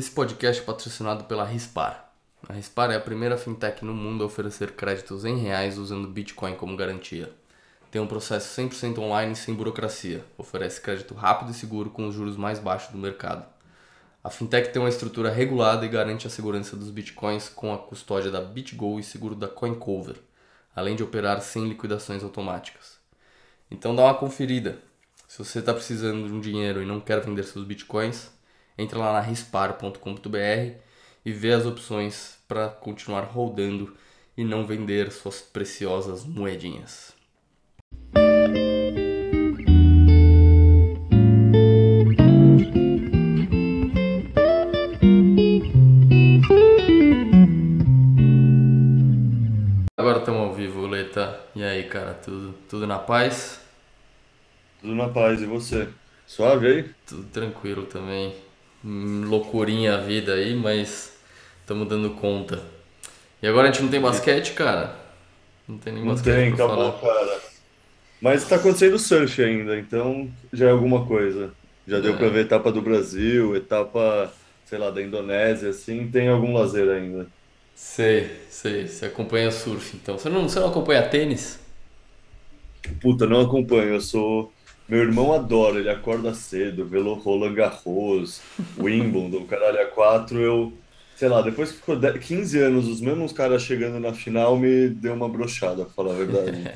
Esse podcast é patrocinado pela Rispar. A Rispar é a primeira fintech no mundo a oferecer créditos em reais usando Bitcoin como garantia. Tem um processo 100% online sem burocracia. Oferece crédito rápido e seguro com os juros mais baixos do mercado. A fintech tem uma estrutura regulada e garante a segurança dos bitcoins com a custódia da BitGo e seguro da CoinCover, além de operar sem liquidações automáticas. Então dá uma conferida. Se você está precisando de um dinheiro e não quer vender seus bitcoins, entra lá na rispar.com.br e vê as opções para continuar rodando e não vender suas preciosas moedinhas. Agora estamos ao vivo, Leta. E aí, cara, tudo na paz? Tudo na paz, e você? Suave aí? Tudo tranquilo também. Loucurinha a vida aí, mas estamos dando conta. E agora a gente não tem E basquete, cara? Não tem nem não basquete tem, pra acabou, falar. cara. Mas tá acontecendo surf ainda, então já é alguma coisa. Já deu pra É, ver etapa do Brasil, etapa, sei lá, da Indonésia, assim, tem algum lazer ainda. sei. Você acompanha surf, então. Você não acompanha tênis? Puta, não acompanho, eu sou. Meu irmão adora, ele acorda cedo, vê Roland Garros, Wimbledon, caralho, a quatro, sei lá, depois que ficou 15 anos, os mesmos caras chegando na final me deu uma brochada, pra falar a verdade.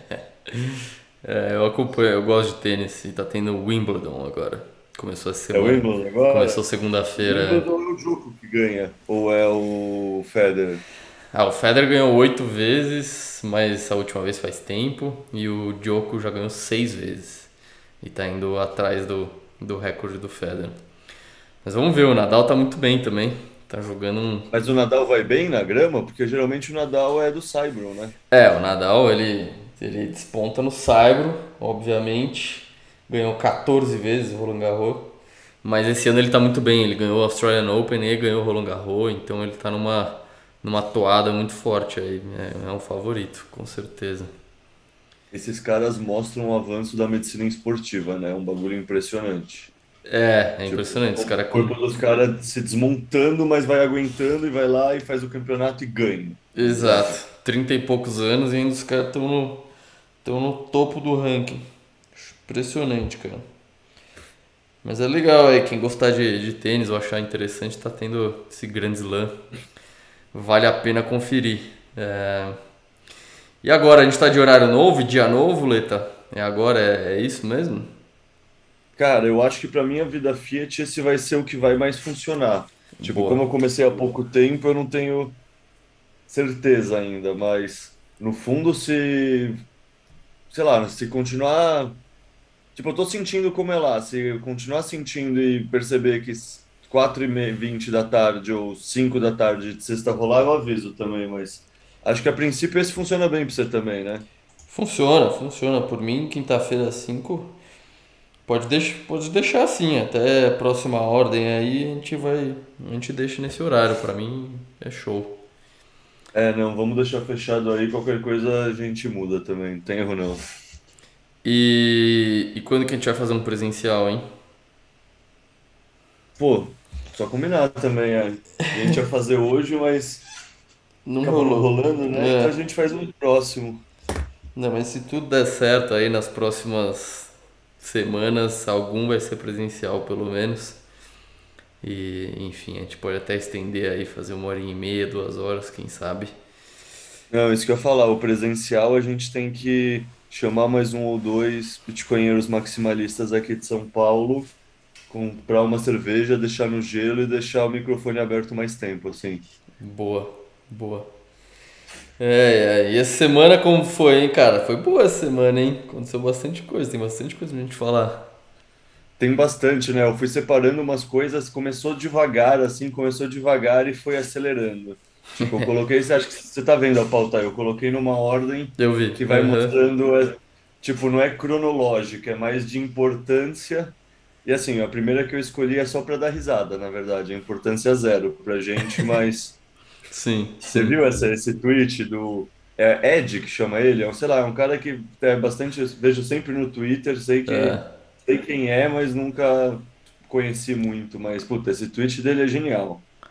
É, eu acompanho, eu gosto de tênis e tá tendo Wimbledon agora. Começou essa É o semana. Wimbledon Começou agora? O segunda-feira. Wimbledon é o Djokovic que ganha, ou é o Federer? O Federer ganhou 8 vezes, mas a última vez faz tempo. E o Djoko já ganhou 6 vezes. E tá indo atrás do recorde do Federer. Mas vamos ver, o Nadal tá muito bem também. Tá jogando um. Mas o Nadal vai bem na grama? Porque geralmente o Nadal é do Saibro, né? O Nadal ele desponta no Saibro, obviamente. Ganhou 14 vezes o Roland Garros. Mas esse ano ele tá muito bem. Ele ganhou o Australian Open e ganhou o Roland Garros. Então ele tá numa toada muito forte aí. É um favorito, com certeza. Esses caras mostram o avanço da medicina esportiva, né? É um bagulho impressionante. É Tipo, impressionante. Esse como cara o corpo dos caras se desmontando, mas vai aguentando e vai lá e faz o campeonato e ganha. É Exato. bizarro. 30 e poucos anos e ainda os caras tão no topo do ranking. Impressionante, cara. Mas é legal aí, quem gostar de tênis ou achar interessante, tá tendo esse grande slam. Vale a pena conferir. É, E agora, a gente tá de horário novo, dia novo, Leta? É agora, é isso mesmo? Cara, eu acho que para minha vida Fiat esse vai ser o que vai mais funcionar. Tipo, Boa. como eu comecei há pouco tempo, eu não tenho certeza ainda, mas no fundo, sei lá, se continuar. Tipo, eu tô sentindo como é lá. Se eu continuar sentindo e perceber que 4h20 da tarde ou 5 da tarde de sexta rolar, eu aviso também, mas acho que a princípio esse funciona bem pra você também, né? Funciona. Por mim, quinta-feira às 5. Pode deixar assim, até a próxima ordem aí a gente deixa nesse horário. Pra mim é show. É, não, vamos deixar fechado aí, qualquer coisa a gente muda também, não tem erro não. E quando que a gente vai fazer um presencial, hein? Pô, só combinar também, é. A gente ia fazer hoje, mas Não acabou não rolou. rolando, né? Então a É. gente faz um próximo. Não, mas se tudo der certo aí nas próximas semanas, algum vai ser presencial pelo menos. E enfim, a gente pode até estender aí, fazer 1h30, 2 horas, quem sabe. Não, isso que eu ia falar, o presencial a gente tem que chamar mais um ou dois bitcoinheiros maximalistas aqui de São Paulo, comprar uma cerveja, deixar no gelo e deixar o microfone aberto mais tempo, assim. Boa, boa. E essa semana como foi, hein, cara? Foi boa essa semana, hein? Aconteceu bastante coisa, tem bastante coisa pra gente falar. Tem bastante, né? Eu fui separando umas coisas, começou devagar e foi acelerando. Tipo, eu coloquei, você acha que você tá vendo a pauta aí? Eu coloquei numa ordem Eu vi, que vai aham. mostrando, tipo, não é cronológica, é mais de importância. E assim, a primeira que eu escolhi é só para dar risada, na verdade, a importância é zero pra gente, mas Sim, você sim. viu esse tweet do Ed, que chama ele? Sei lá, é um cara que é bastante, vejo sempre no Twitter, sei quem é, mas nunca conheci muito, mas puta, esse tweet dele é genial.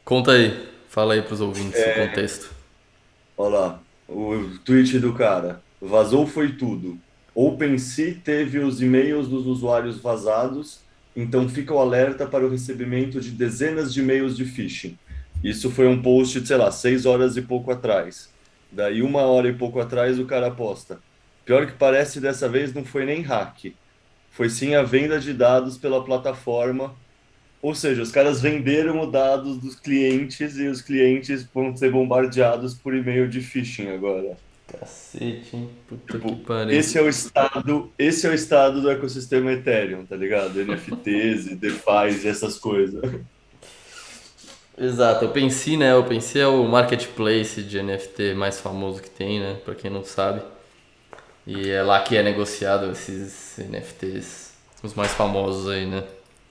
Conta aí, fala aí pros ouvintes o contexto. Olha lá, o tweet do cara. Vazou foi tudo. OpenSea teve os e-mails dos usuários vazados, então fica o alerta para o recebimento de dezenas de e-mails de phishing. Isso foi um post de, sei lá, 6 horas e pouco atrás. Daí, 1 hora e pouco atrás, o cara posta. Pior que parece, dessa vez não foi nem hack. Foi sim a venda de dados pela plataforma. Ou seja, os caras venderam os dados dos clientes e os clientes vão ser bombardeados por e-mail de phishing agora. Cacete, hein? Puta que Tipo, pariu. esse é o estado do ecossistema Ethereum, tá ligado? NFTs e DeFi e essas coisas. Exato, eu pensei, né? Eu pensei é o marketplace de NFT mais famoso que tem, né? Pra quem não sabe. E é lá que é negociado esses NFTs, os mais famosos aí, né?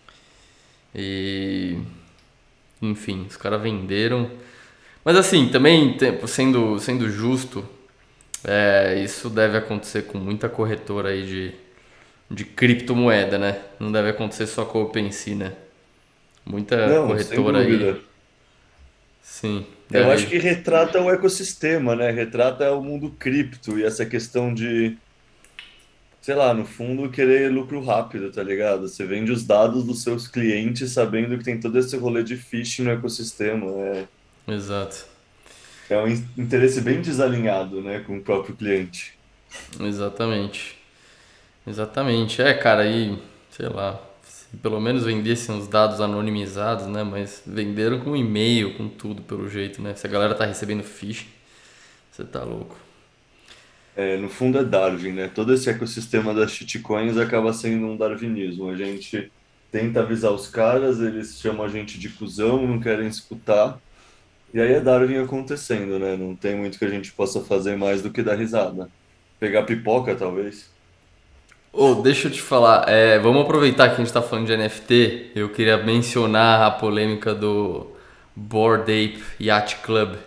E enfim, os caras venderam. Mas assim, também sendo justo, isso deve acontecer com muita corretora aí de criptomoeda, né? Não deve acontecer só com a OpenSea, né? Muita Não, sem corretora aí, dúvida. sim, Eu acho deve. que retrata o ecossistema, né? Retrata o mundo cripto e essa questão de, sei lá, no fundo, querer lucro rápido, tá ligado? Você vende os dados dos seus clientes sabendo que tem todo esse rolê de phishing no ecossistema. Exato, É um interesse bem desalinhado, né, com o próprio cliente. exatamente. Exatamente. É, cara, aí, sei lá, se pelo menos vendessem os dados anonimizados, né? Mas venderam com e-mail, com tudo, pelo jeito, né? Se a galera tá recebendo phishing, você tá louco. É, no fundo é Darwin, né? Todo esse ecossistema das shitcoins acaba sendo um darwinismo. A gente tenta avisar os caras, eles chamam a gente de cuzão, não querem escutar. E aí é Darwin acontecendo, né? Não tem muito que a gente possa fazer mais do que dar risada. Pegar pipoca, talvez. Ô, deixa eu te falar, vamos aproveitar que a gente tá falando de NFT. Eu queria mencionar a polêmica do Bored Ape Yacht Club.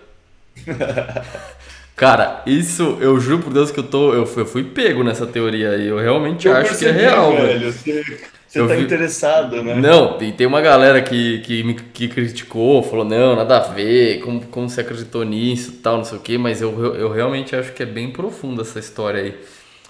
Cara, isso eu juro por Deus que eu fui pego nessa teoria aí. Eu realmente Eu acho que é percebi, real, velho. velho. Você Eu tá vi. interessado, né? Não, e tem uma galera que criticou, falou, não, nada a ver, como você acreditou nisso e tal, não sei o quê, mas eu realmente acho que é bem profunda essa história aí.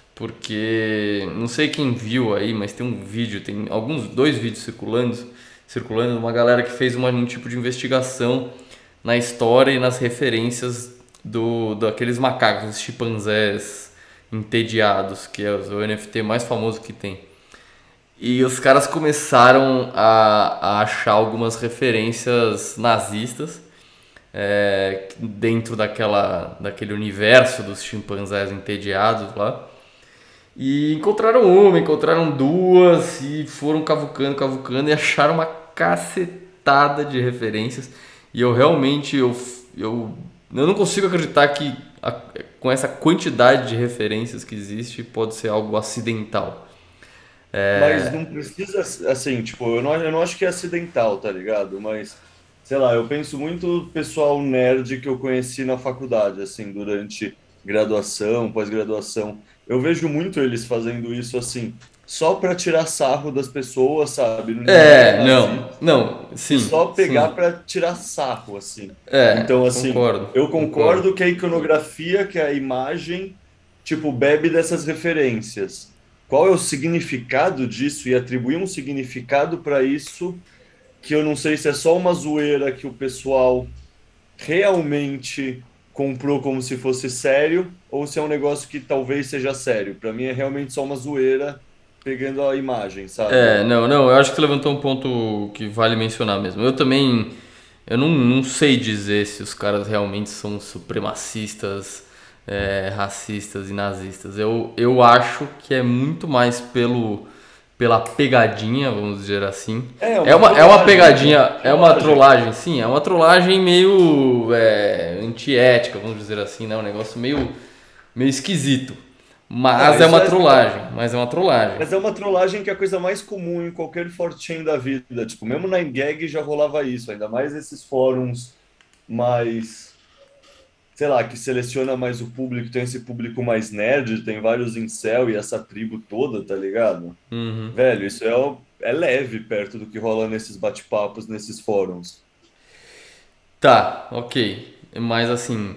Porque não sei quem viu aí, mas tem um vídeo, tem dois vídeos circulando, uma galera que fez um tipo de investigação na história e nas referências daqueles macacos, os chimpanzés entediados, que é o NFT mais famoso que tem. E os caras começaram a achar algumas referências nazistas dentro daquele universo dos chimpanzés entediados lá. E encontraram uma, encontraram duas e foram cavucando, cavucando e acharam uma cacetada de referências. E eu realmente, eu não consigo acreditar que com essa quantidade de referências que existe pode ser algo acidental. Mas não precisa, assim, tipo, eu não acho que é acidental, tá ligado? Mas, sei lá, eu penso muito no pessoal nerd que eu conheci na faculdade, assim, durante graduação, pós-graduação. Eu vejo muito eles fazendo isso, assim, só para tirar sarro das pessoas, sabe? Ninguém é Não, nazista não, e sim, só pegar sim. para tirar sarro, assim. Então, assim, Concordo, eu concordo. concordo que a iconografia, que a imagem, tipo, bebe dessas referências. Qual é o significado disso e atribuir um significado para isso que eu não sei se é só uma zoeira que o pessoal realmente comprou como se fosse sério ou se é um negócio que talvez seja sério. Para mim é realmente só uma zoeira pegando a imagem, sabe? Não, eu acho que você levantou um ponto que vale mencionar mesmo. Eu também, eu não sei dizer se os caras realmente são supremacistas, racistas e nazistas. Eu acho que é muito mais pela pegadinha, vamos dizer assim. É É uma uma, é uma trollagem, né? pegadinha, é uma Trollagem. trollagem, sim, é uma trollagem meio antiética, vamos dizer assim, né? Um negócio meio esquisito. Não, Mas é isso uma é, trollagem, mas é uma trollagem. mas é uma trollagem que é a coisa mais comum em qualquer 4chan da vida. Tipo, mesmo na Gag já rolava isso, ainda mais esses fóruns mais, sei lá, que seleciona mais o público, tem esse público mais nerd, tem vários incel e essa tribo toda, tá ligado? Velho, isso é leve perto do que rola nesses bate-papos, nesses fóruns. Tá, ok. Mas assim,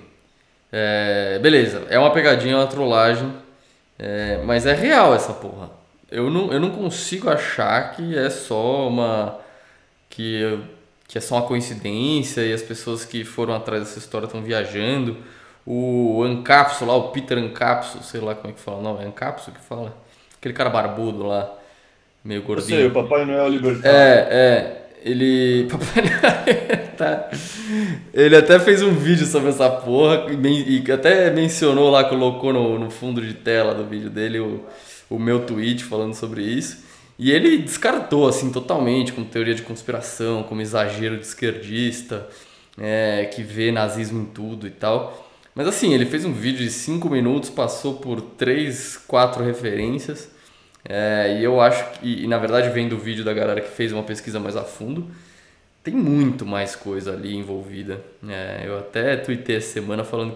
beleza, é uma pegadinha, é uma trollagem, mas é real essa porra. Eu não consigo achar que é só uma. Que, que é só uma coincidência e as pessoas que foram atrás dessa história estão viajando. O Ancapso lá, o Peter Ancapso, sei lá como é que fala, não, é Ancapso que fala? Aquele cara barbudo lá, meio Eu sei, o gordinho. Papai Noel libertário. Ele. Papai Noel, tá. Ele até fez um vídeo sobre essa porra e até mencionou lá, colocou no fundo de tela do vídeo dele o meu tweet falando sobre isso. E ele descartou, assim, totalmente, com teoria de conspiração, como exagero de esquerdista, que vê nazismo em tudo e tal. Mas assim, ele fez um vídeo de 5 minutos, passou por 3 4 referências. E eu acho que, e na verdade, vendo o vídeo da galera que fez uma pesquisa mais a fundo, tem muito mais coisa ali envolvida. Eu até tuitei essa semana falando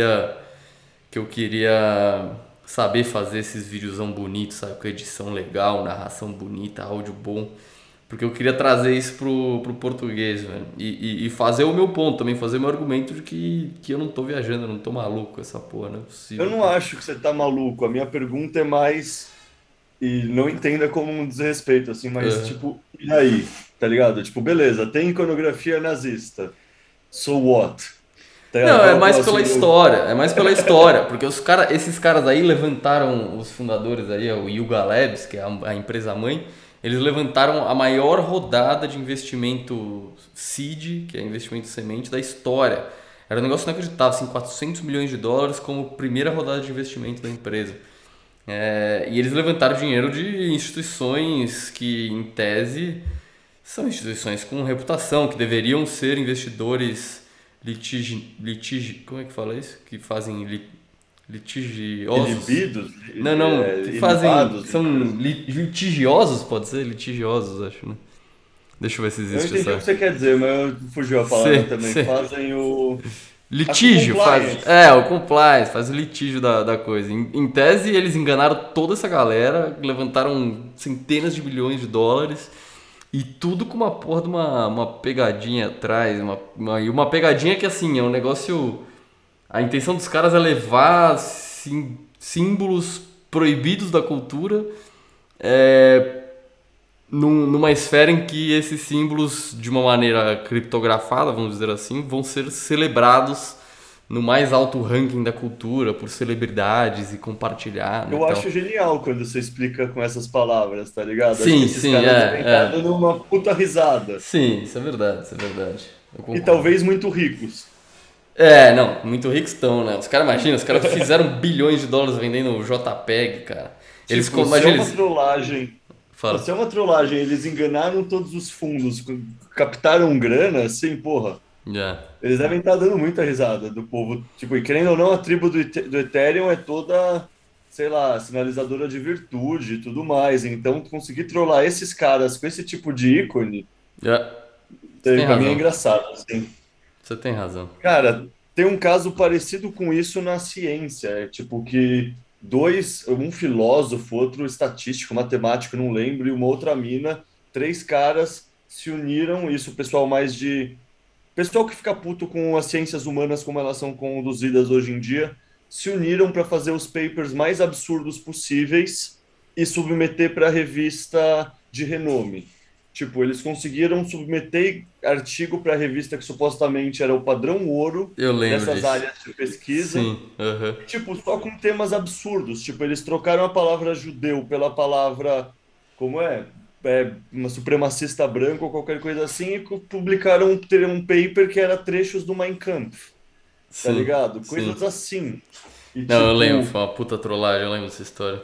que eu queria saber fazer esses videozão bonitos, sabe? Com edição legal, narração bonita, áudio bom. Porque eu queria trazer isso pro português, velho. E fazer o meu ponto também, fazer o meu argumento de que eu não tô viajando, eu não tô maluco com essa porra, não é Eu possível, não cara. acho que você tá maluco. A minha pergunta é mais. E não entenda como um desrespeito, assim, mas Aham. tipo, e aí? Tá ligado? Tipo, beleza, tem iconografia nazista. So what? Tá ligado? Não, Qual é é o mais pela próximo? história, porque esses caras aí levantaram, os fundadores aí, o Yuga Labs, que é a empresa mãe, eles levantaram a maior rodada de investimento seed, que é investimento semente, da história. Era um negócio inacreditável, assim, 400 milhões de dólares como primeira rodada de investimento da empresa. E eles levantaram dinheiro de instituições que, em tese, são instituições com reputação, que deveriam ser investidores como é que fala isso? Que fazem litigiosos. Inibidos? Não, não, que fazem, Ilibados, são digamos. litigiosos, pode ser? Litigiosos, acho, né? Deixa eu ver se Eu existe entendi o essa. que você quer dizer, mas fugiu a palavra C, também. C. Fazem o. Acho que Litígio, compliance. o compliance, faz o litígio da coisa. Em tese, eles enganaram toda essa galera, levantaram centenas de bilhões de dólares e tudo com uma porra de uma pegadinha atrás. E uma pegadinha que, assim, é um negócio. A intenção dos caras é levar símbolos proibidos da cultura é, numa esfera em que esses símbolos, de uma maneira criptografada, vamos dizer assim, vão ser celebrados no mais alto ranking da cultura por celebridades e compartilhado e Eu acho tal. genial quando você explica com essas palavras, tá ligado? Acho que Sim, esses sim, caras devem estar é. dando uma puta risada. Sim, isso é verdade, isso é verdade. Eu E concordo. talvez muito ricos. Não, muito ricos estão, né? Os caras, imagina, os caras fizeram bilhões de dólares vendendo o JPEG, cara. Tipo, se é Imagina, uma eles. trollagem. Pô, se Fala. é uma trollagem, eles enganaram todos os fundos, captaram grana, assim, porra. Já. Eles devem estar dando muita risada do povo. Tipo, e querendo ou não, a tribo do Ethereum é toda, sei lá, sinalizadora de virtude e tudo mais. Então, conseguir trollar esses caras com esse tipo de ícone, Já. Você tem pra mim é razão. engraçado, assim. Você tem razão. Cara, tem um caso parecido com isso na ciência. É tipo que um filósofo, outro estatístico, matemático, não lembro, e uma outra mina, três caras se uniram, isso o pessoal mais de pessoal que fica puto com as ciências humanas como elas são conduzidas hoje em dia, se uniram para fazer os papers mais absurdos possíveis e submeter para a revista de renome. Tipo, eles conseguiram submeter artigo para a revista que supostamente era o padrão ouro Eu lembro dessas disso. áreas de pesquisa, Sim, aham. e, tipo, só com temas absurdos. Tipo, eles trocaram a palavra judeu pela palavra, como uma supremacista branca ou qualquer coisa assim, e publicaram um paper que era trechos do Mein Kampf, tá Sim, ligado? sim. Coisas assim. E Não, eu lembro, tipo, foi uma puta trollagem, eu lembro dessa história.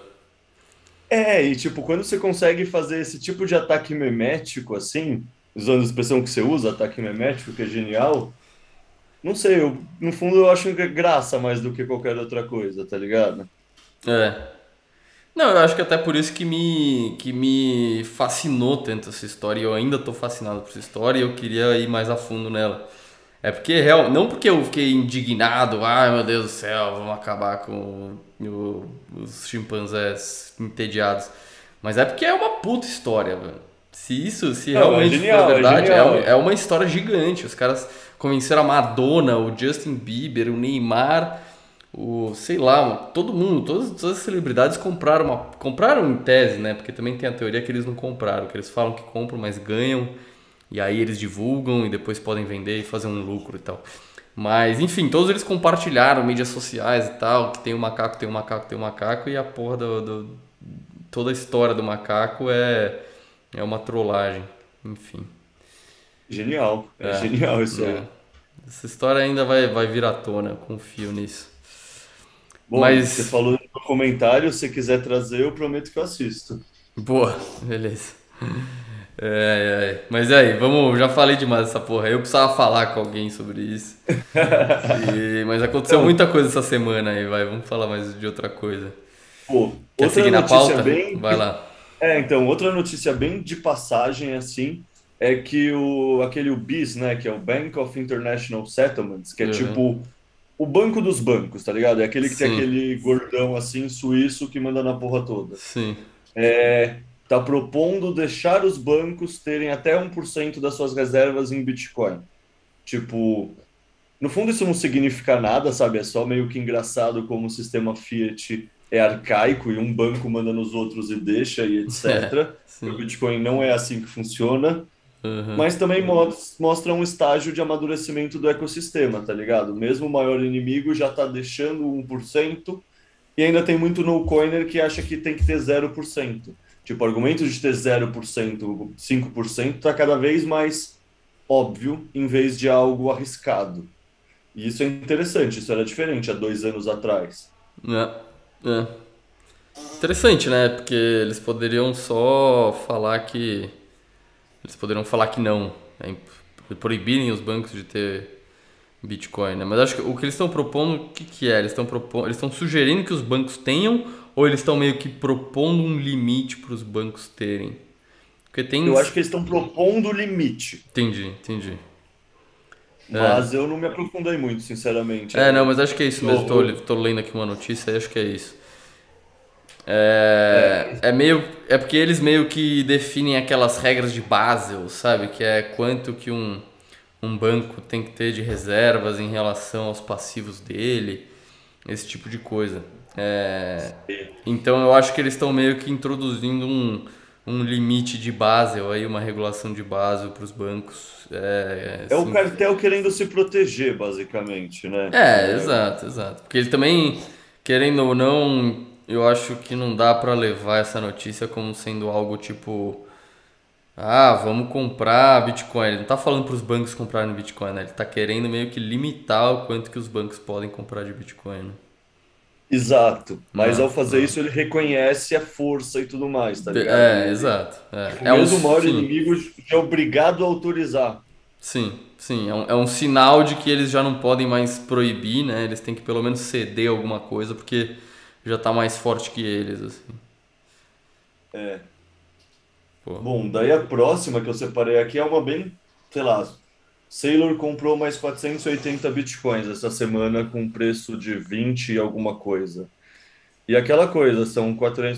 quando você consegue fazer esse tipo de ataque memético assim, usando a expressão que você usa, ataque memético, que é genial, não sei, no fundo eu acho graça mais do que qualquer outra coisa, tá ligado? É. Não, eu acho que até por isso que me fascinou tanto essa história, e eu ainda tô fascinado por essa história e eu queria ir mais a fundo nela. É porque, não porque eu fiquei indignado, ai meu Deus do céu, vamos acabar com os chimpanzés entediados. Mas é porque é uma puta história, velho. Se Não, realmente for é verdade, é genial. uma, é uma história gigante. Os caras convenceram a Madonna, o Justin Bieber, o Neymar, sei lá, todo mundo, todas as celebridades compraram em tese, né? Porque também tem a teoria que eles não compraram, que eles falam que compram, mas ganham, e aí eles divulgam e depois podem vender e fazer um lucro e tal. Mas, enfim, todos eles compartilharam mídias sociais e tal, que tem um macaco, tem um macaco, tem um macaco, e a porra toda a história do macaco é uma trollagem, enfim. Genial, é genial isso É. aí. Essa história ainda vai vir à tona, eu confio nisso. Bom, você Mas, falou no comentário, se quiser trazer, eu prometo que eu assisto. boa, beleza. Mas e aí, vamos, já falei demais dessa porra. Eu precisava falar com alguém sobre isso. Mas aconteceu Então, muita coisa essa semana aí, vamos falar mais de outra coisa. pô, Quer outra seguir na notícia pauta? bem. Vai lá. Então, outra notícia bem de passagem, assim, é que aquele BIS, né, que é o Bank of International Settlements, que é Uhum. tipo o banco dos bancos, tá ligado? É aquele que tem Sim, aquele gordão assim, suíço, que manda na porra toda. sim. Tá propondo deixar os bancos terem até 1% das suas reservas em Bitcoin. Tipo, no fundo isso não significa nada, sabe? É só meio que engraçado como o sistema Fiat é arcaico e um banco manda nos outros e deixa e É, etc. O sim. Bitcoin não é assim que funciona, Uhum. mas também mostra um estágio de amadurecimento do ecossistema, tá ligado? Mesmo o maior inimigo já tá deixando 1% e ainda tem muito no-coiner que acha que tem que ter 0%. Tipo, o argumento de ter 0%, 5% tá cada vez mais óbvio em vez de algo arriscado. E isso é interessante, isso era diferente há 2 anos atrás. É, é. Interessante, né? Porque eles poderiam só falar que. Eles poderiam falar que não. Proibirem os bancos de ter Bitcoin, né? Mas acho que o que eles estão propondo, o que, que é? Eles estão sugerindo que os bancos tenham ou eles estão meio que propondo um limite para os bancos terem? Porque tem. Eu acho que eles estão propondo o limite, Entendi, entendi. É. mas eu não me aprofundei muito, sinceramente. É, Não, mas acho que é isso mesmo. eu- Tô lendo aqui uma notícia e acho que é isso. é, É porque eles meio que definem aquelas regras de Basel, sabe? Que é quanto que um banco tem que ter de reservas em relação aos passivos dele, esse tipo de coisa. Então eu acho que eles estão meio que introduzindo um limite de Basel, aí, uma regulação de Basel para os bancos. é o Assim, cartel querendo se proteger, basicamente, né? exato, exato. Porque ele também, querendo ou não, eu acho que não dá pra levar essa notícia como sendo algo tipo, vamos comprar Bitcoin. Ele não tá falando pros bancos comprarem Bitcoin, né? Ele tá querendo meio que limitar o quanto que os bancos podem comprar de Bitcoin, né? Exato. Mas Não, ao fazer não. isso, ele reconhece a força e tudo mais, tá ligado? Exato. O É um, mesmo maior sim, inimigo é obrigado a autorizar. sim. É um sinal de que eles já não podem mais proibir, né? Eles têm que pelo menos ceder alguma coisa, porque já tá mais forte que eles, assim. É. Pô. Bom, daí a próxima que eu separei aqui é uma bem, sei lá, Sailor comprou mais 480 bitcoins essa semana com preço de 20 e alguma coisa. E aquela coisa, são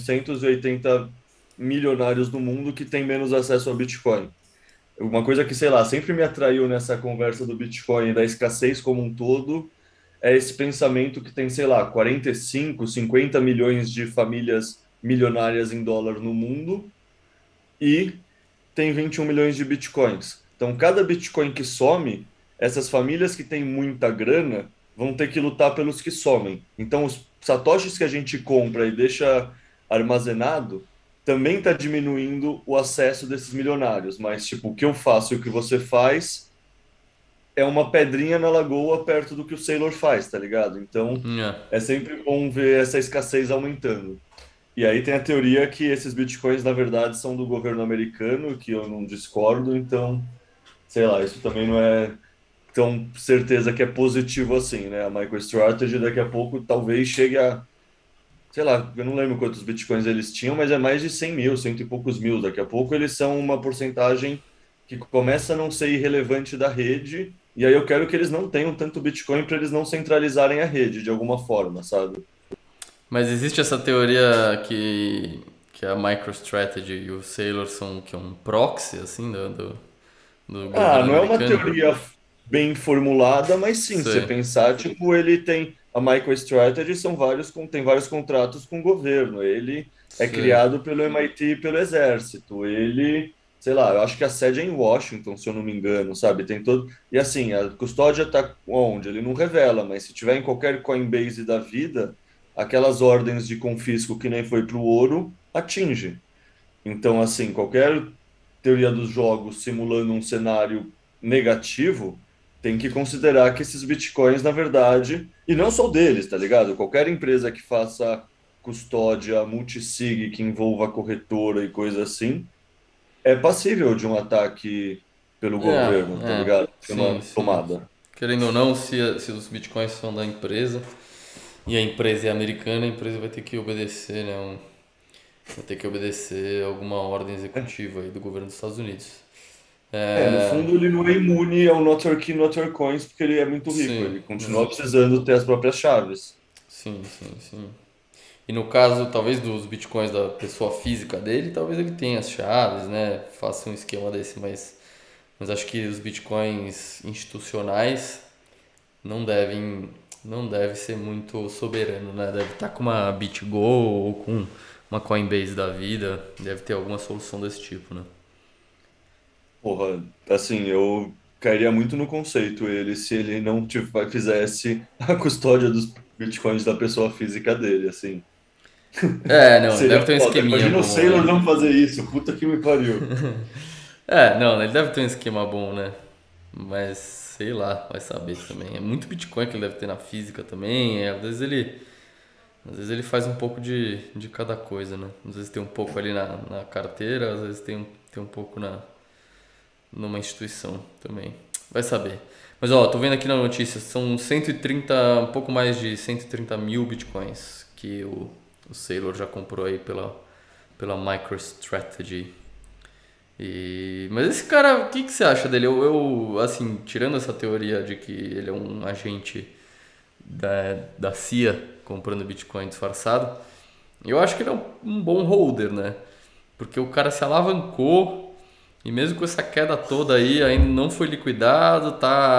480 milionários no mundo que têm menos acesso ao Bitcoin. Uma coisa que, sei lá, sempre me atraiu nessa conversa do Bitcoin e da escassez como um todo é esse pensamento que tem, sei lá, 45, 50 milhões de famílias milionárias em dólar no mundo e tem 21 milhões de bitcoins. Então, cada bitcoin que some, essas famílias que têm muita grana vão ter que lutar pelos que somem. Então, os satoshis que a gente compra e deixa armazenado também está diminuindo o acesso desses milionários. Mas, tipo, o que eu faço e o que você faz é uma pedrinha na lagoa perto do que o Sailor faz, tá ligado? Então, É. é sempre bom ver essa escassez aumentando. E aí tem a teoria que esses bitcoins, na verdade, são do governo americano, que eu não discordo, então, sei lá, isso também não é tão certeza que é positivo assim, né? A MicroStrategy daqui a pouco talvez chegue a, sei lá, eu não lembro quantos bitcoins eles tinham, mas é mais de 100 mil, cento e poucos mil. Daqui a pouco eles são uma porcentagem que começa a não ser irrelevante da rede, e aí eu quero que eles não tenham tanto bitcoin para eles não centralizarem a rede de alguma forma, sabe? Mas existe essa teoria que a MicroStrategy e o Sailor são que é um proxy assim do governo Ah, não é uma americano? teoria. bem formulada, mas sim, se você Sei. pensar, tipo, ele tem a MicroStrategy, tem vários contratos com o governo. Ele é Sei. criado pelo MIT e pelo Exército. Ele, sei lá, eu acho que a sede é em Washington, se eu não me engano, sabe? Tem todo. E assim, a custódia está onde? Ele não revela, mas se tiver em qualquer Coinbase da vida, aquelas ordens de confisco que nem foi para o ouro, atinge. Então, assim, qualquer teoria dos jogos simulando um cenário negativo, tem que considerar que esses bitcoins, na verdade, e não só o deles, tá ligado? Qualquer empresa que faça custódia, multisig, que envolva corretora e coisa assim, é passível de um ataque pelo governo, tá ligado? De Sim, uma sim. tomada. Querendo ou não, se os bitcoins são da empresa e a empresa é americana, a empresa vai ter que obedecer, né? Vai ter que obedecer alguma ordem executiva aí do governo dos Estados Unidos. É, no É, fundo ele não é imune ao not your key, not your coins, porque ele é muito rico. sim, Ele continua precisando ter as próprias chaves. sim, sim, sim. E no caso, talvez dos bitcoins da pessoa física dele, talvez ele tenha as chaves, né? Faça um esquema desse, mas acho que os bitcoins institucionais não devem, não deve ser muito soberano, né? Deve estar com uma BitGo ou com uma Coinbase da vida, deve ter alguma solução desse tipo, né? Porra, assim, eu cairia muito no conceito ele se ele não fizesse a custódia dos bitcoins da pessoa física dele, assim. É, não, ele Seria deve ter um foda. esqueminha Imagina o bom Sailor aí. não fazer isso. Puta que me pariu. É, não, ele deve ter um esquema bom, né? Mas sei lá, vai saber também. É muito Bitcoin que ele deve ter na física também. Às vezes ele faz um pouco de cada coisa, né? Às vezes tem um pouco ali na carteira, às vezes tem um pouco numa instituição também. Vai saber. Mas ó, tô vendo aqui na notícia, são 130, um pouco mais de 130 mil bitcoins que o Sailor já comprou aí pela MicroStrategy. Mas esse cara, o que, que você acha dele? Assim, tirando essa teoria de que ele é um agente da CIA comprando Bitcoin disfarçado, eu acho que ele é um bom holder, né? Porque o cara se alavancou e mesmo com essa queda toda aí, ainda não foi liquidado,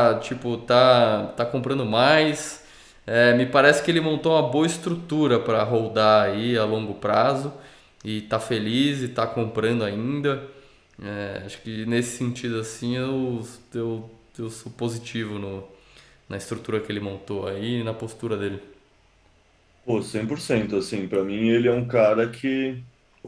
tá comprando mais. Me parece que ele montou uma boa estrutura para holdar aí a longo prazo e tá feliz e tá comprando ainda. Acho que nesse sentido assim eu sou positivo na estrutura que ele montou aí e na postura dele. Pô, 100%, assim, pra mim ele é um cara que,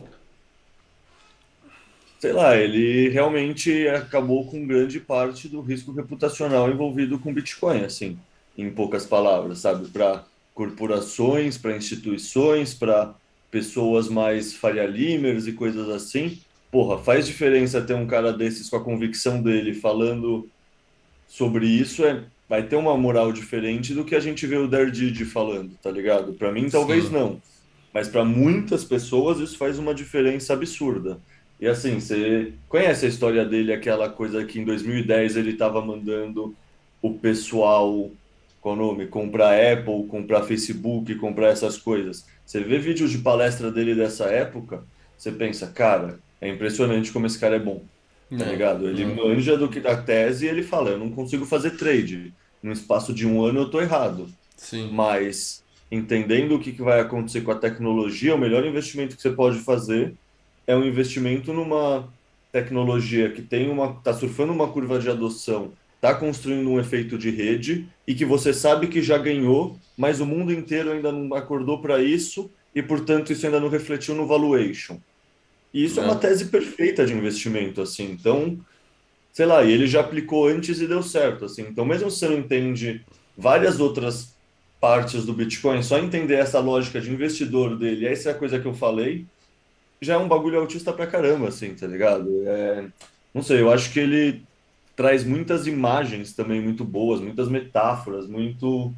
sei lá, ele realmente acabou com grande parte do risco reputacional envolvido com Bitcoin, assim, em poucas palavras, sabe? Para corporações, para instituições, para pessoas mais Faria Limers e coisas assim. Porra, faz diferença ter um cara desses com a convicção dele falando sobre isso, vai ter uma moral diferente do que a gente vê o Dardidi falando, tá ligado? Para mim, talvez Sim. não. Mas para muitas pessoas isso faz uma diferença absurda. E assim, você conhece a história dele, aquela coisa que em 2010 ele estava mandando o pessoal, qual o nome? Comprar Apple, comprar Facebook, comprar essas coisas. Você vê vídeos de palestra dele dessa época, você pensa, cara, é impressionante como esse cara é bom, tá É, ligado? Ele é, manja do que da tese e ele fala, eu não consigo fazer trade. No espaço de um ano eu tô errado. sim. Mas entendendo o que que vai acontecer com a tecnologia, o melhor investimento que você pode fazer é um investimento numa tecnologia que está surfando uma curva de adoção, está construindo um efeito de rede e que você sabe que já ganhou, mas o mundo inteiro ainda não acordou para isso e, portanto, isso ainda não refletiu no valuation. E isso é uma É. tese perfeita de investimento, assim. Então, sei lá, e ele já aplicou antes e deu certo, assim. Então, mesmo se você não entende várias outras partes do Bitcoin, só entender essa lógica de investidor dele, essa é a coisa que eu falei, já é um bagulho autista pra caramba, assim, tá ligado? Não sei, eu acho que ele traz muitas imagens também muito boas, muitas metáforas, muito.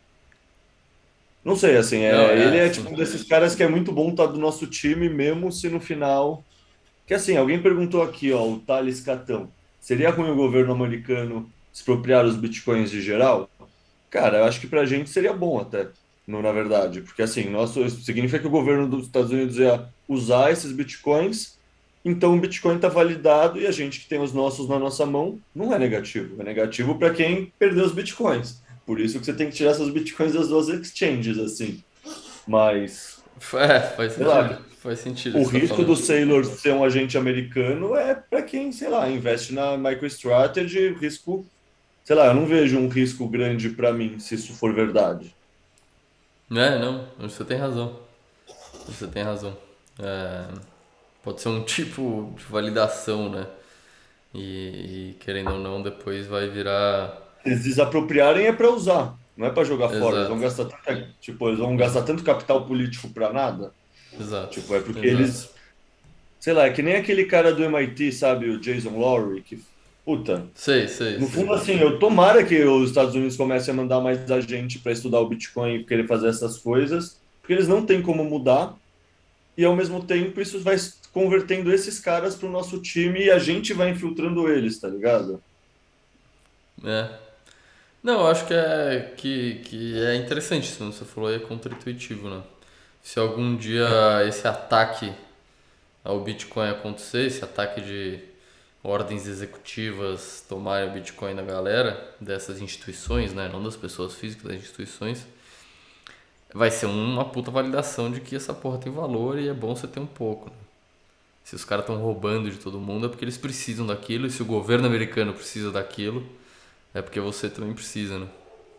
Não sei, assim, Não, ele é sim. tipo um desses caras que é muito bom estar do nosso time, mesmo se no final. Que assim, alguém perguntou aqui, ó, o Thales Catão, seria ruim o governo americano expropriar os bitcoins de geral? Cara, eu acho que pra gente seria bom até, na verdade, porque assim, nosso, significa que o governo dos Estados Unidos ia usar esses bitcoins então o Bitcoin está validado e a gente que tem os nossos na nossa mão não é negativo. É negativo para quem perdeu os Bitcoins. Por isso que você tem que tirar seus Bitcoins das duas exchanges, assim. Mas, Faz sei sentido. lá, Faz sentido o o que você tá risco falando. do Sailor ser um agente americano é para quem, sei lá, investe na MicroStrategy, risco, sei lá, eu não vejo um risco grande para mim, se isso for verdade. Não, você tem razão. Você tem razão. É, pode ser um tipo de validação, né? E querendo ou não, depois vai virar. Se eles desapropriarem é para usar, não é para jogar fora. Eles vão Exato, gastar tipo, eles vão gastar tanto capital político para nada. exato, Tipo, é porque exato. eles, sei lá, é que nem aquele cara do MIT, sabe, o Jason Lowry, que, puta, Sei, sei, no sei. fundo, assim, eu tomara que os Estados Unidos comecem a mandar mais a gente para estudar o Bitcoin e querer fazer essas coisas, porque eles não têm como mudar, e ao mesmo tempo isso vai convertendo esses caras para o nosso time e a gente vai infiltrando eles, tá ligado? É. Não, eu acho que é interessante isso que você falou, é contra-intuitivo, né? Se algum dia esse ataque ao Bitcoin acontecer, esse ataque de ordens executivas tomarem o Bitcoin da galera, dessas instituições, né? Não das pessoas físicas, das instituições, vai ser uma puta validação de que essa porra tem valor e é bom você ter um pouco, né? Se os caras estão roubando de todo mundo é porque eles precisam daquilo, e se o governo americano precisa daquilo, é porque você também precisa, né?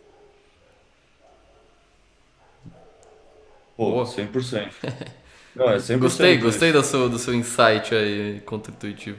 Pô, Boa. 100%. Não, é cem por Gostei, cento gostei isso. do seu insight aí, contra-intuitivo.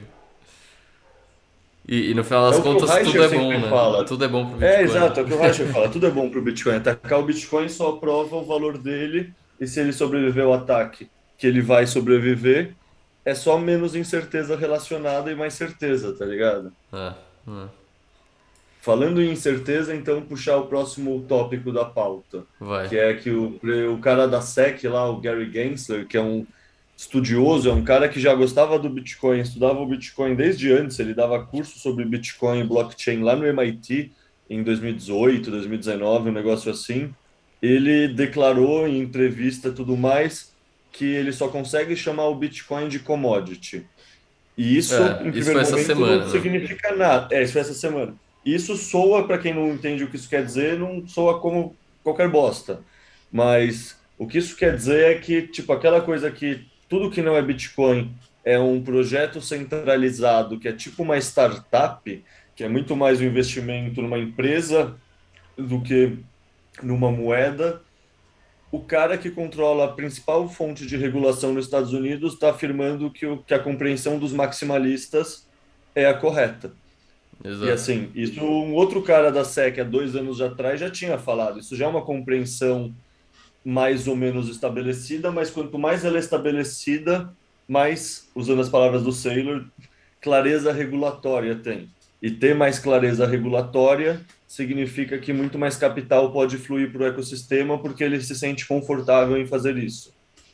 E no final É das o que o contas tudo Reicher é bom, sempre né? fala. Tudo é bom pro É, Bitcoin. exato, é o que o Reicher fala. Tudo é bom para o Bitcoin. Atacar o Bitcoin só prova o valor dele e se ele sobreviver ao ataque, que ele vai sobreviver, é só menos incerteza relacionada e mais certeza, tá ligado? É, é. Falando em incerteza, então puxar o próximo tópico da pauta, Vai. que é que o cara da SEC lá, o Gary Gensler, que é um estudioso, é um cara que já gostava do Bitcoin, estudava o Bitcoin desde antes, ele dava curso sobre Bitcoin e blockchain lá no MIT em 2018, 2019, um negócio assim. Ele declarou em entrevista e tudo mais que ele só consegue chamar o Bitcoin de commodity. E isso, É, em isso foi primeiro essa momento, não semana, né? significa nada. É, isso foi essa semana. Isso soa, para quem não entende o que isso quer dizer, não soa como qualquer bosta. Mas o que isso quer dizer é que, tipo, aquela coisa que tudo que não é Bitcoin é um projeto centralizado, que é tipo uma startup, que é muito mais um investimento numa empresa do que numa moeda. O cara que controla a principal fonte de regulação nos Estados Unidos está afirmando que a compreensão dos maximalistas é a correta. E Exato. assim, isso um outro cara da SEC há 2 anos atrás já tinha falado. Isso já é uma compreensão mais ou menos estabelecida, mas quanto mais ela é estabelecida, mais, usando as palavras do Saylor, clareza regulatória tem. E ter mais clareza regulatória significa que muito mais capital pode fluir para o ecossistema porque ele se sente confortável em fazer isso.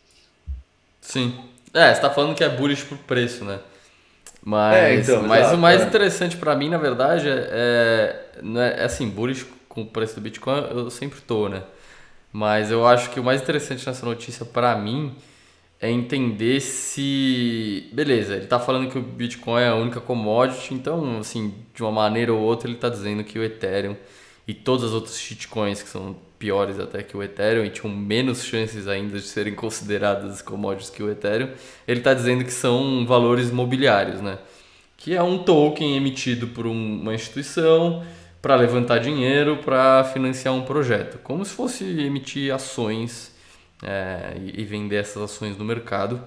Sim. É, você tá falando que é bullish pro preço, né? É, Mas, então, mas o exato. mais É. interessante pra mim, na verdade, não é assim, bullish com o preço do Bitcoin eu sempre tô, né? Mas eu acho que o mais interessante nessa notícia pra mim é entender se. Beleza, ele tá falando que o Bitcoin é a única commodity, então, assim, de uma maneira ou outra, ele tá dizendo que o Ethereum e todas as outras shitcoins que são piores até que o Ethereum e tinham menos chances ainda de serem consideradas commodities que o Ethereum, ele tá dizendo que são valores mobiliários, né? Que é um token emitido por uma instituição para levantar dinheiro para financiar um projeto, como se fosse emitir ações e vender essas ações no mercado.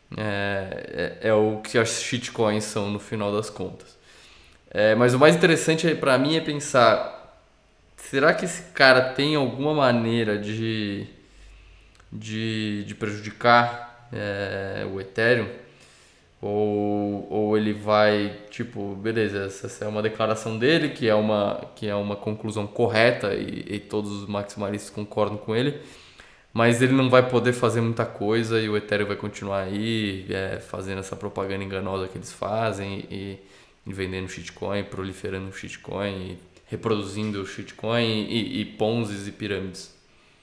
É o que as shitcoins são no final das contas. Mas o mais interessante para mim é pensar: será que esse cara tem alguma maneira de prejudicar o Ethereum? Ou ele vai, tipo, beleza, essa é uma declaração dele, que é uma conclusão correta e todos os maximalistas concordam com ele, mas ele não vai poder fazer muita coisa e o Ethereum vai continuar aí fazendo essa propaganda enganosa que eles fazem e vendendo shitcoin, proliferando shitcoin, e reproduzindo shitcoin e ponzis e pirâmides.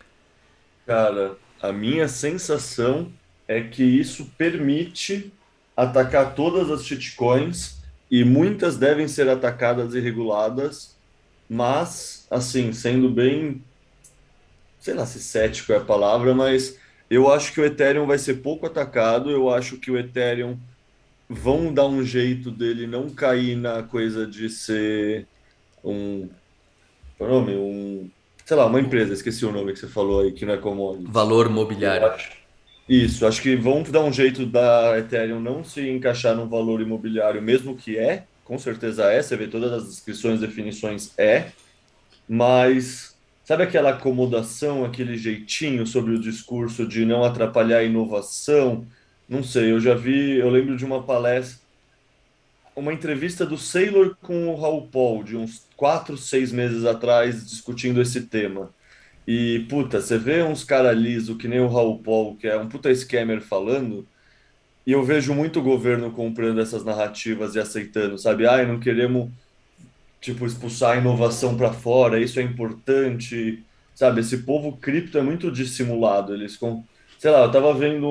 Cara, a minha sensação é que isso permite. atacar todas as shitcoins e muitas devem ser atacadas e reguladas, mas, assim, sendo bem, sei lá se cético é a palavra, mas eu acho que o Ethereum vai ser pouco atacado, eu acho que o Ethereum vão dar um jeito dele não cair na coisa de ser um, qual é o nome? Sei lá, uma empresa, esqueci o nome que você falou aí, que não é commodity. Valor Eu mobiliário. acho. Isso, acho que vão dar um jeito da Ethereum não se encaixar num valor imobiliário, mesmo que com certeza você vê todas as descrições, definições mas sabe aquela acomodação, aquele jeitinho sobre o discurso de não atrapalhar a inovação? Não sei, eu lembro de uma palestra, uma entrevista do Saylor com o Raul Paul, de uns 4, 6 meses atrás, discutindo esse tema. E, puta, você vê uns cara liso, que nem o Raul Paul, que é um puta scammer falando, e eu vejo muito governo comprando essas narrativas e aceitando, sabe? Ai, não queremos, tipo, expulsar a inovação para fora, isso é importante, sabe? Esse povo cripto é muito dissimulado, sei lá, eu tava vendo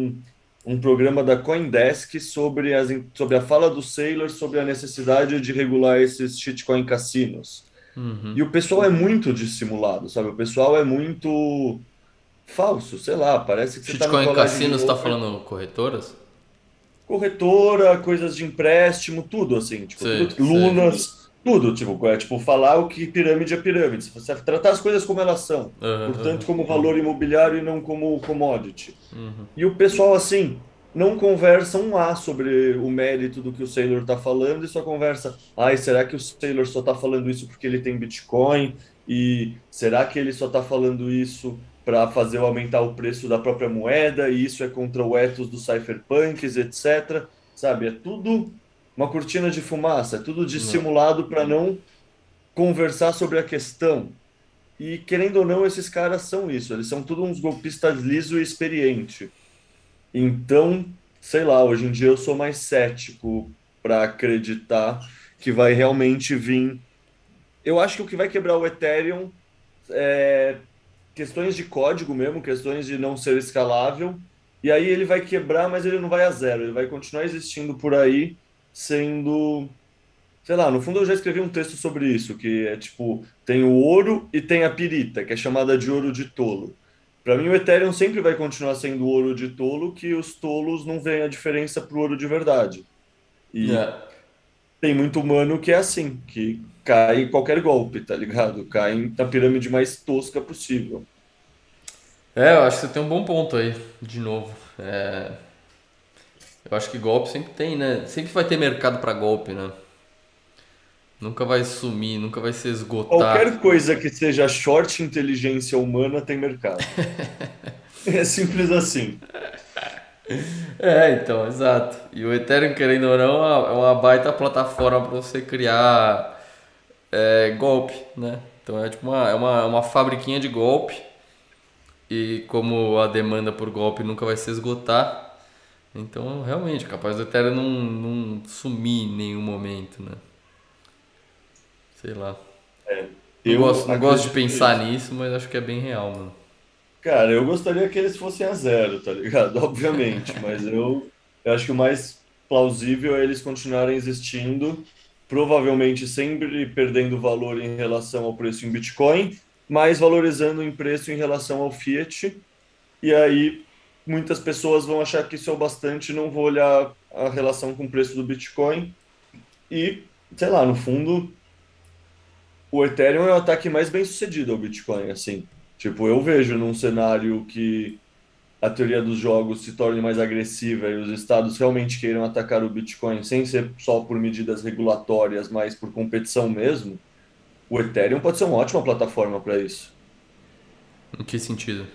um programa da CoinDesk sobre a fala do Saylor sobre a necessidade de regular esses shitcoin cassinos. E o pessoal é muito dissimulado, sabe? O pessoal é muito falso, sei lá, parece que você está num Shitcoin colégio de Cassino, você tá over, falando corretoras? corretora, coisas de empréstimo, tudo assim, tipo, Sei, tudo, sei. lunas, tudo, tipo, tipo, falar o que pirâmide é pirâmide, você tratar as coisas como elas são, Aham, portanto, aham. como valor imobiliário e não como commodity. E o pessoal, assim, não conversa um A sobre o mérito do que o Saylor está falando e só conversa, ai, será que o Saylor só está falando isso porque ele tem Bitcoin? E será que ele só está falando isso para fazer aumentar o preço da própria moeda? E isso é contra o ethos dos cypherpunks, etc. Sabe, é tudo uma cortina de fumaça, é tudo Não. dissimulado para não conversar sobre a questão. E querendo ou não, esses caras são isso, eles são todos uns golpistas liso e experiente. Então, sei lá, hoje em dia eu sou mais cético para acreditar que vai realmente vir. Eu acho que o que vai quebrar o Ethereum é questões de código mesmo, questões de não ser escalável. E aí ele vai quebrar, mas ele não vai a zero, ele vai continuar existindo por aí, sendo, sei lá, no fundo eu já escrevi um texto sobre isso, que é tipo, tem o ouro e tem a pirita, que é chamada de ouro de tolo. Para mim, o Ethereum sempre vai continuar sendo ouro de tolo, que os tolos não veem a diferença pro ouro de verdade. E É. tem muito humano que é assim, que cai em qualquer golpe, tá ligado? Cai na pirâmide mais tosca possível. Eu acho que você tem um bom ponto aí, de novo. Eu acho que golpe sempre tem, né? Sempre vai ter mercado pra golpe, né? Nunca vai sumir, nunca vai se Qualquer esgotar. coisa que seja short inteligência humana tem mercado. É simples assim. Então, exato. E o Ethereum, querendo ou não, é uma baita plataforma para você criar golpe, né? Então é tipo uma fabriquinha de golpe. E como a demanda por golpe nunca vai se esgotar, então realmente, capaz do Ethereum não sumir em nenhum momento, né? Sei lá. É, Não eu gosto, não gosto de acredito pensar nisso. nisso, mas acho que é bem real, mano. Cara, eu gostaria que eles fossem a zero, tá ligado? Obviamente, mas eu acho que o mais plausível é eles continuarem existindo, provavelmente sempre perdendo valor em relação ao preço em Bitcoin, mas valorizando em preço em relação ao Fiat. E aí muitas pessoas vão achar que isso é o bastante, não vou olhar a relação com o preço do Bitcoin. E, sei lá, no fundo, o Ethereum é o ataque mais bem sucedido ao Bitcoin, assim. Tipo, eu vejo num cenário que a teoria dos jogos se torne mais agressiva e os estados realmente queiram atacar o Bitcoin sem ser só por medidas regulatórias, mas por competição mesmo, o Ethereum pode ser uma ótima plataforma para isso. Em que sentido?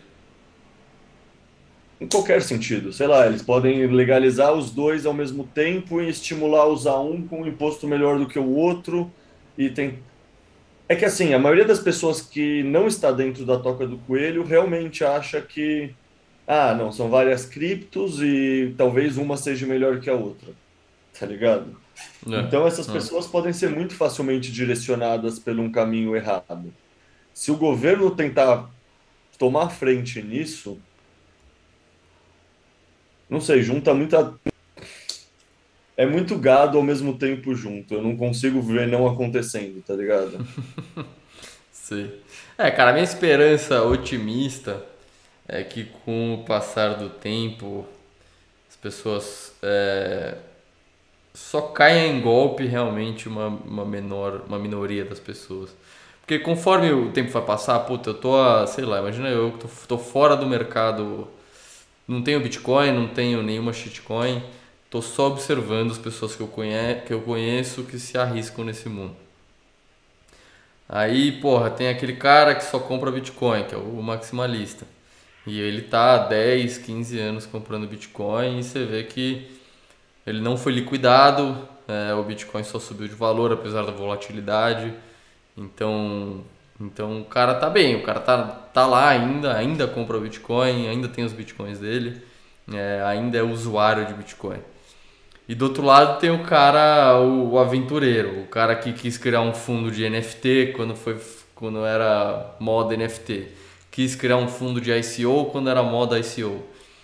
Em qualquer sentido, sei lá, eles podem legalizar os dois ao mesmo tempo e estimular a usar um com um imposto melhor do que o outro. E tem. É que assim, a maioria das pessoas que não está dentro da toca do coelho realmente acha que, ah, não, são várias criptos e talvez uma seja melhor que a outra, tá ligado? É. Então essas É. pessoas podem ser muito facilmente direcionadas por um caminho errado. Se o governo tentar tomar frente nisso, não sei, junta muita. é muito gado ao mesmo tempo junto. Eu não consigo ver não acontecendo, tá ligado? Sim. É, cara, a minha esperança otimista é que com o passar do tempo as pessoas só caem em golpe realmente uma minoria das pessoas. Porque conforme o tempo vai passar, puta, eu tô, sei lá, imagina eu que tô fora do mercado, não tenho Bitcoin, não tenho nenhuma shitcoin, tô só observando as pessoas que eu conheço que se arriscam nesse mundo. Aí, porra, tem aquele cara que só compra Bitcoin, que é o maximalista. E ele tá há 10, 15 anos comprando Bitcoin e você vê que ele não foi liquidado, o Bitcoin só subiu de valor apesar da volatilidade. Então, então o cara tá bem, o cara tá lá ainda compra o Bitcoin, ainda tem os Bitcoins dele, ainda é usuário de Bitcoin. E do outro lado tem o cara, o aventureiro, o cara que quis criar um fundo de NFT quando era moda NFT. Quis criar um fundo de ICO quando era moda ICO.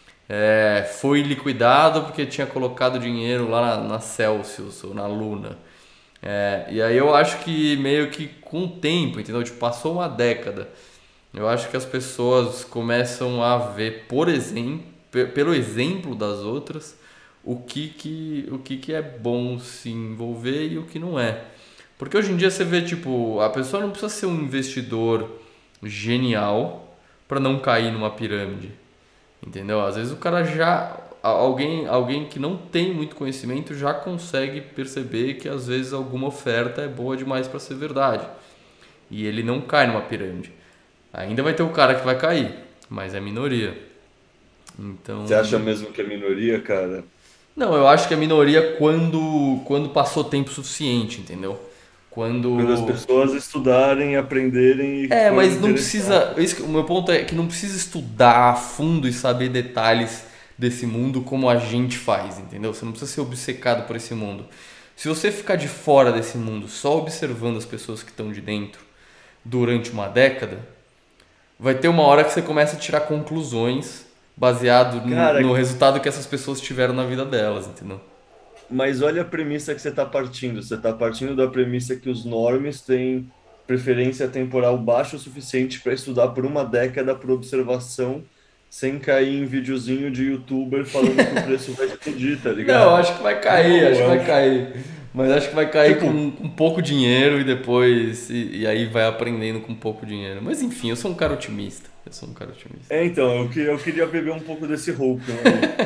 Foi liquidado porque tinha colocado dinheiro lá na Celsius ou na Luna. E aí eu acho que meio que com o tempo, entendeu? Tipo, passou uma década. Eu acho que as pessoas começam a ver, por exemplo, pelo exemplo das outras, o que é bom se envolver e o que não é. Porque hoje em dia você vê, tipo, a pessoa não precisa ser um investidor genial para não cair numa pirâmide. Entendeu? Às vezes o cara já. Alguém que não tem muito conhecimento já consegue perceber que às vezes alguma oferta é boa demais para ser verdade. E ele não cai numa pirâmide. Ainda vai ter o cara que vai cair, mas é minoria. Você acha Então. mesmo que é minoria, cara? Não, eu acho que é minoria quando passou tempo suficiente, entendeu? Quando as Quando. pessoas estudarem, aprenderem e forem Mas não interessadas. precisa. O meu ponto é que não precisa estudar a fundo e saber detalhes desse mundo como a gente faz, entendeu? Você não precisa ser obcecado por esse mundo. Se você ficar de fora desse mundo só observando as pessoas que estão de dentro durante uma década, vai ter uma hora que você começa a tirar conclusões baseado no Cara, resultado que essas pessoas tiveram na vida delas, entendeu? mas olha a premissa que você está partindo. Você está partindo da premissa que os normies têm preferência temporal baixa o suficiente para estudar por uma década por observação, sem cair em videozinho de YouTuber falando que o preço vai explodir, tá Não, ligado? acho que vai cair, Não, acho que é um. vai cair. Mas acho que vai cair Tipo, com pouco dinheiro e depois. E aí vai aprendendo com pouco dinheiro. Mas enfim, eu sou um cara otimista. Eu sou um cara otimista. então, eu queria beber um pouco desse Hopium aí.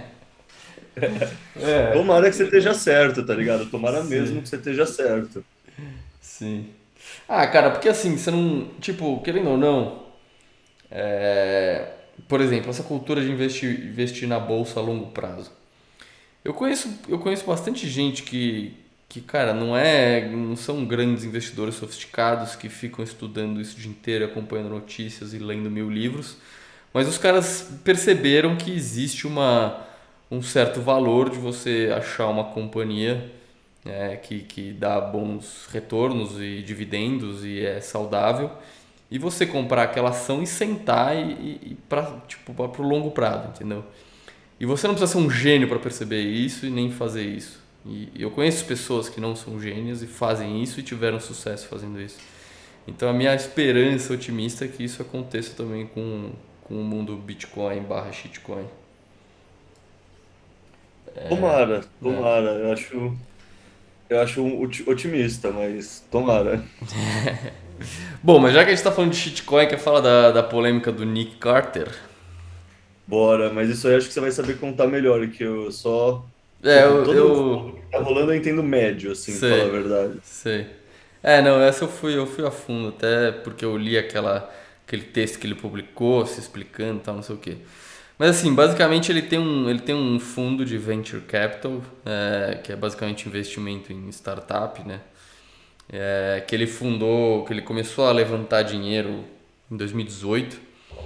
Tomara que você esteja certo, tá ligado? Tomara Sim, mesmo que você esteja certo. sim. Ah, cara, porque assim, você não. Tipo, querendo ou não. Por exemplo, essa cultura de investir na bolsa a longo prazo. Eu conheço bastante gente que, cara, não são grandes investidores sofisticados que ficam estudando isso o dia inteiro, acompanhando notícias e lendo 1000 livros, mas os caras perceberam que existe um certo valor de você achar uma companhia que dá bons retornos e dividendos e é saudável, e você comprar aquela ação e sentar e para tipo, o longo prazo, entendeu? E você não precisa ser um gênio para perceber isso e nem fazer isso. E eu conheço pessoas que não são gênios e fazem isso e tiveram sucesso fazendo isso. Então a minha esperança otimista é que isso aconteça também com o mundo Bitcoin barra shitcoin. Tomara, Né? tomara. Eu acho um otimista, mas tomara. Bom, mas já que a gente está falando de shitcoin, quer falar da polêmica do Nick Carter? Bora, mas isso aí acho que você vai saber contar melhor, que eu só. É, Tipo, eu, todo eu o que tá rolando eu entendo médio, assim, pra falar a sei, verdade. sei. Não, essa eu fui a fundo, até porque eu li aquele texto que ele publicou, se explicando e tal, não sei o quê. Mas assim, basicamente ele tem um fundo de venture capital, que é basicamente investimento em startup, né? Que ele fundou, que ele começou a levantar dinheiro em 2018,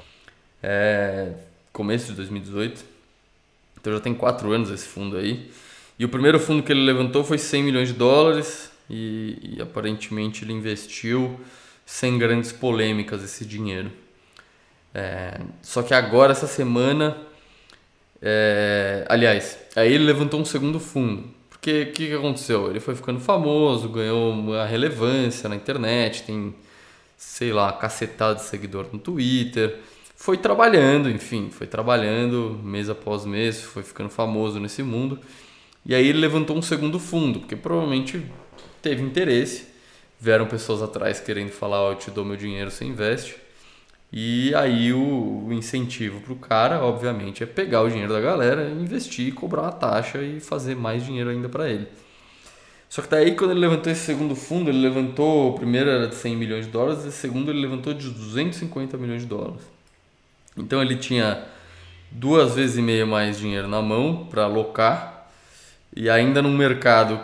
começo de 2018. Então já tem 4 anos esse fundo aí. E o primeiro fundo que ele levantou foi 100 milhões de dólares e aparentemente ele investiu sem grandes polêmicas esse dinheiro. Só que agora, essa semana, aliás, aí ele levantou um segundo fundo, porque o que aconteceu? Ele foi ficando famoso, ganhou uma relevância na internet, tem, sei lá, cacetada de seguidor no Twitter. Foi trabalhando, enfim, foi trabalhando mês após mês, foi ficando famoso nesse mundo. E aí ele levantou um segundo fundo, porque provavelmente teve interesse. Vieram pessoas atrás querendo falar, ó, eu te dou meu dinheiro, você investe. E aí o incentivo pro cara, obviamente, é pegar o dinheiro da galera, investir, cobrar uma taxa e fazer mais dinheiro ainda para ele. Só que daí quando ele levantou esse segundo fundo, ele levantou, o primeiro era de 100 milhões de dólares, e o segundo ele levantou de 250 milhões de dólares. Então ele tinha 2 vezes e meia mais dinheiro na mão para alocar e ainda num mercado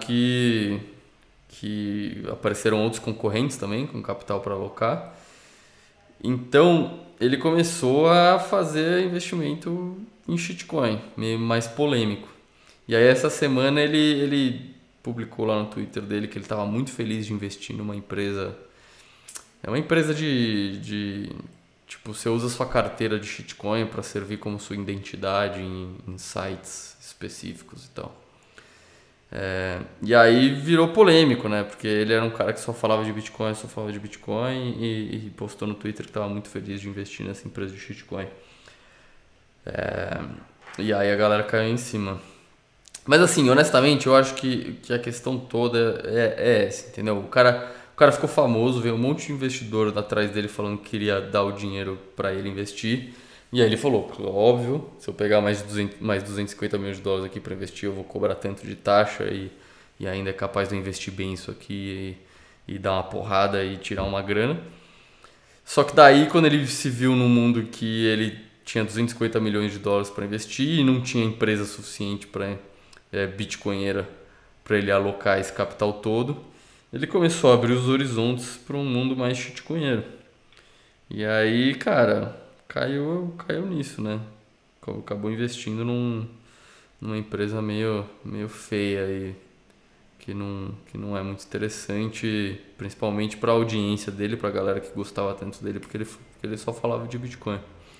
que apareceram outros concorrentes também com capital para alocar. Então ele começou a fazer investimento em shitcoin, meio mais polêmico. E aí essa semana ele publicou lá no Twitter dele que ele estava muito feliz de investir numa empresa. É uma empresa de tipo, você usa sua carteira de shitcoin para servir como sua identidade em sites específicos e tal. E aí virou polêmico, né? Porque ele era um cara que só falava de Bitcoin e postou no Twitter que estava muito feliz de investir nessa empresa de shitcoin. E aí a galera caiu em cima. Mas assim, honestamente, eu acho que a questão toda é essa, entendeu? O cara ficou famoso, veio um monte de investidor atrás dele falando que queria dar o dinheiro para ele investir. E aí ele falou, óbvio, se eu pegar mais 250 milhões de dólares aqui para investir, eu vou cobrar tanto de taxa e ainda é capaz de eu investir bem isso aqui e dar uma porrada e tirar uma grana. Só que daí, quando ele se viu num mundo que ele tinha 250 milhões de dólares para investir e não tinha empresa suficiente para bitcoinheira para ele alocar esse capital todo, ele começou a abrir os horizontes para um mundo mais shitcoinheiro. E aí, cara, caiu nisso, né? Acabou investindo numa empresa meio feia aí, que não é muito interessante, principalmente para a audiência dele, para a galera que gostava tanto dele, porque ele só falava de Bitcoin.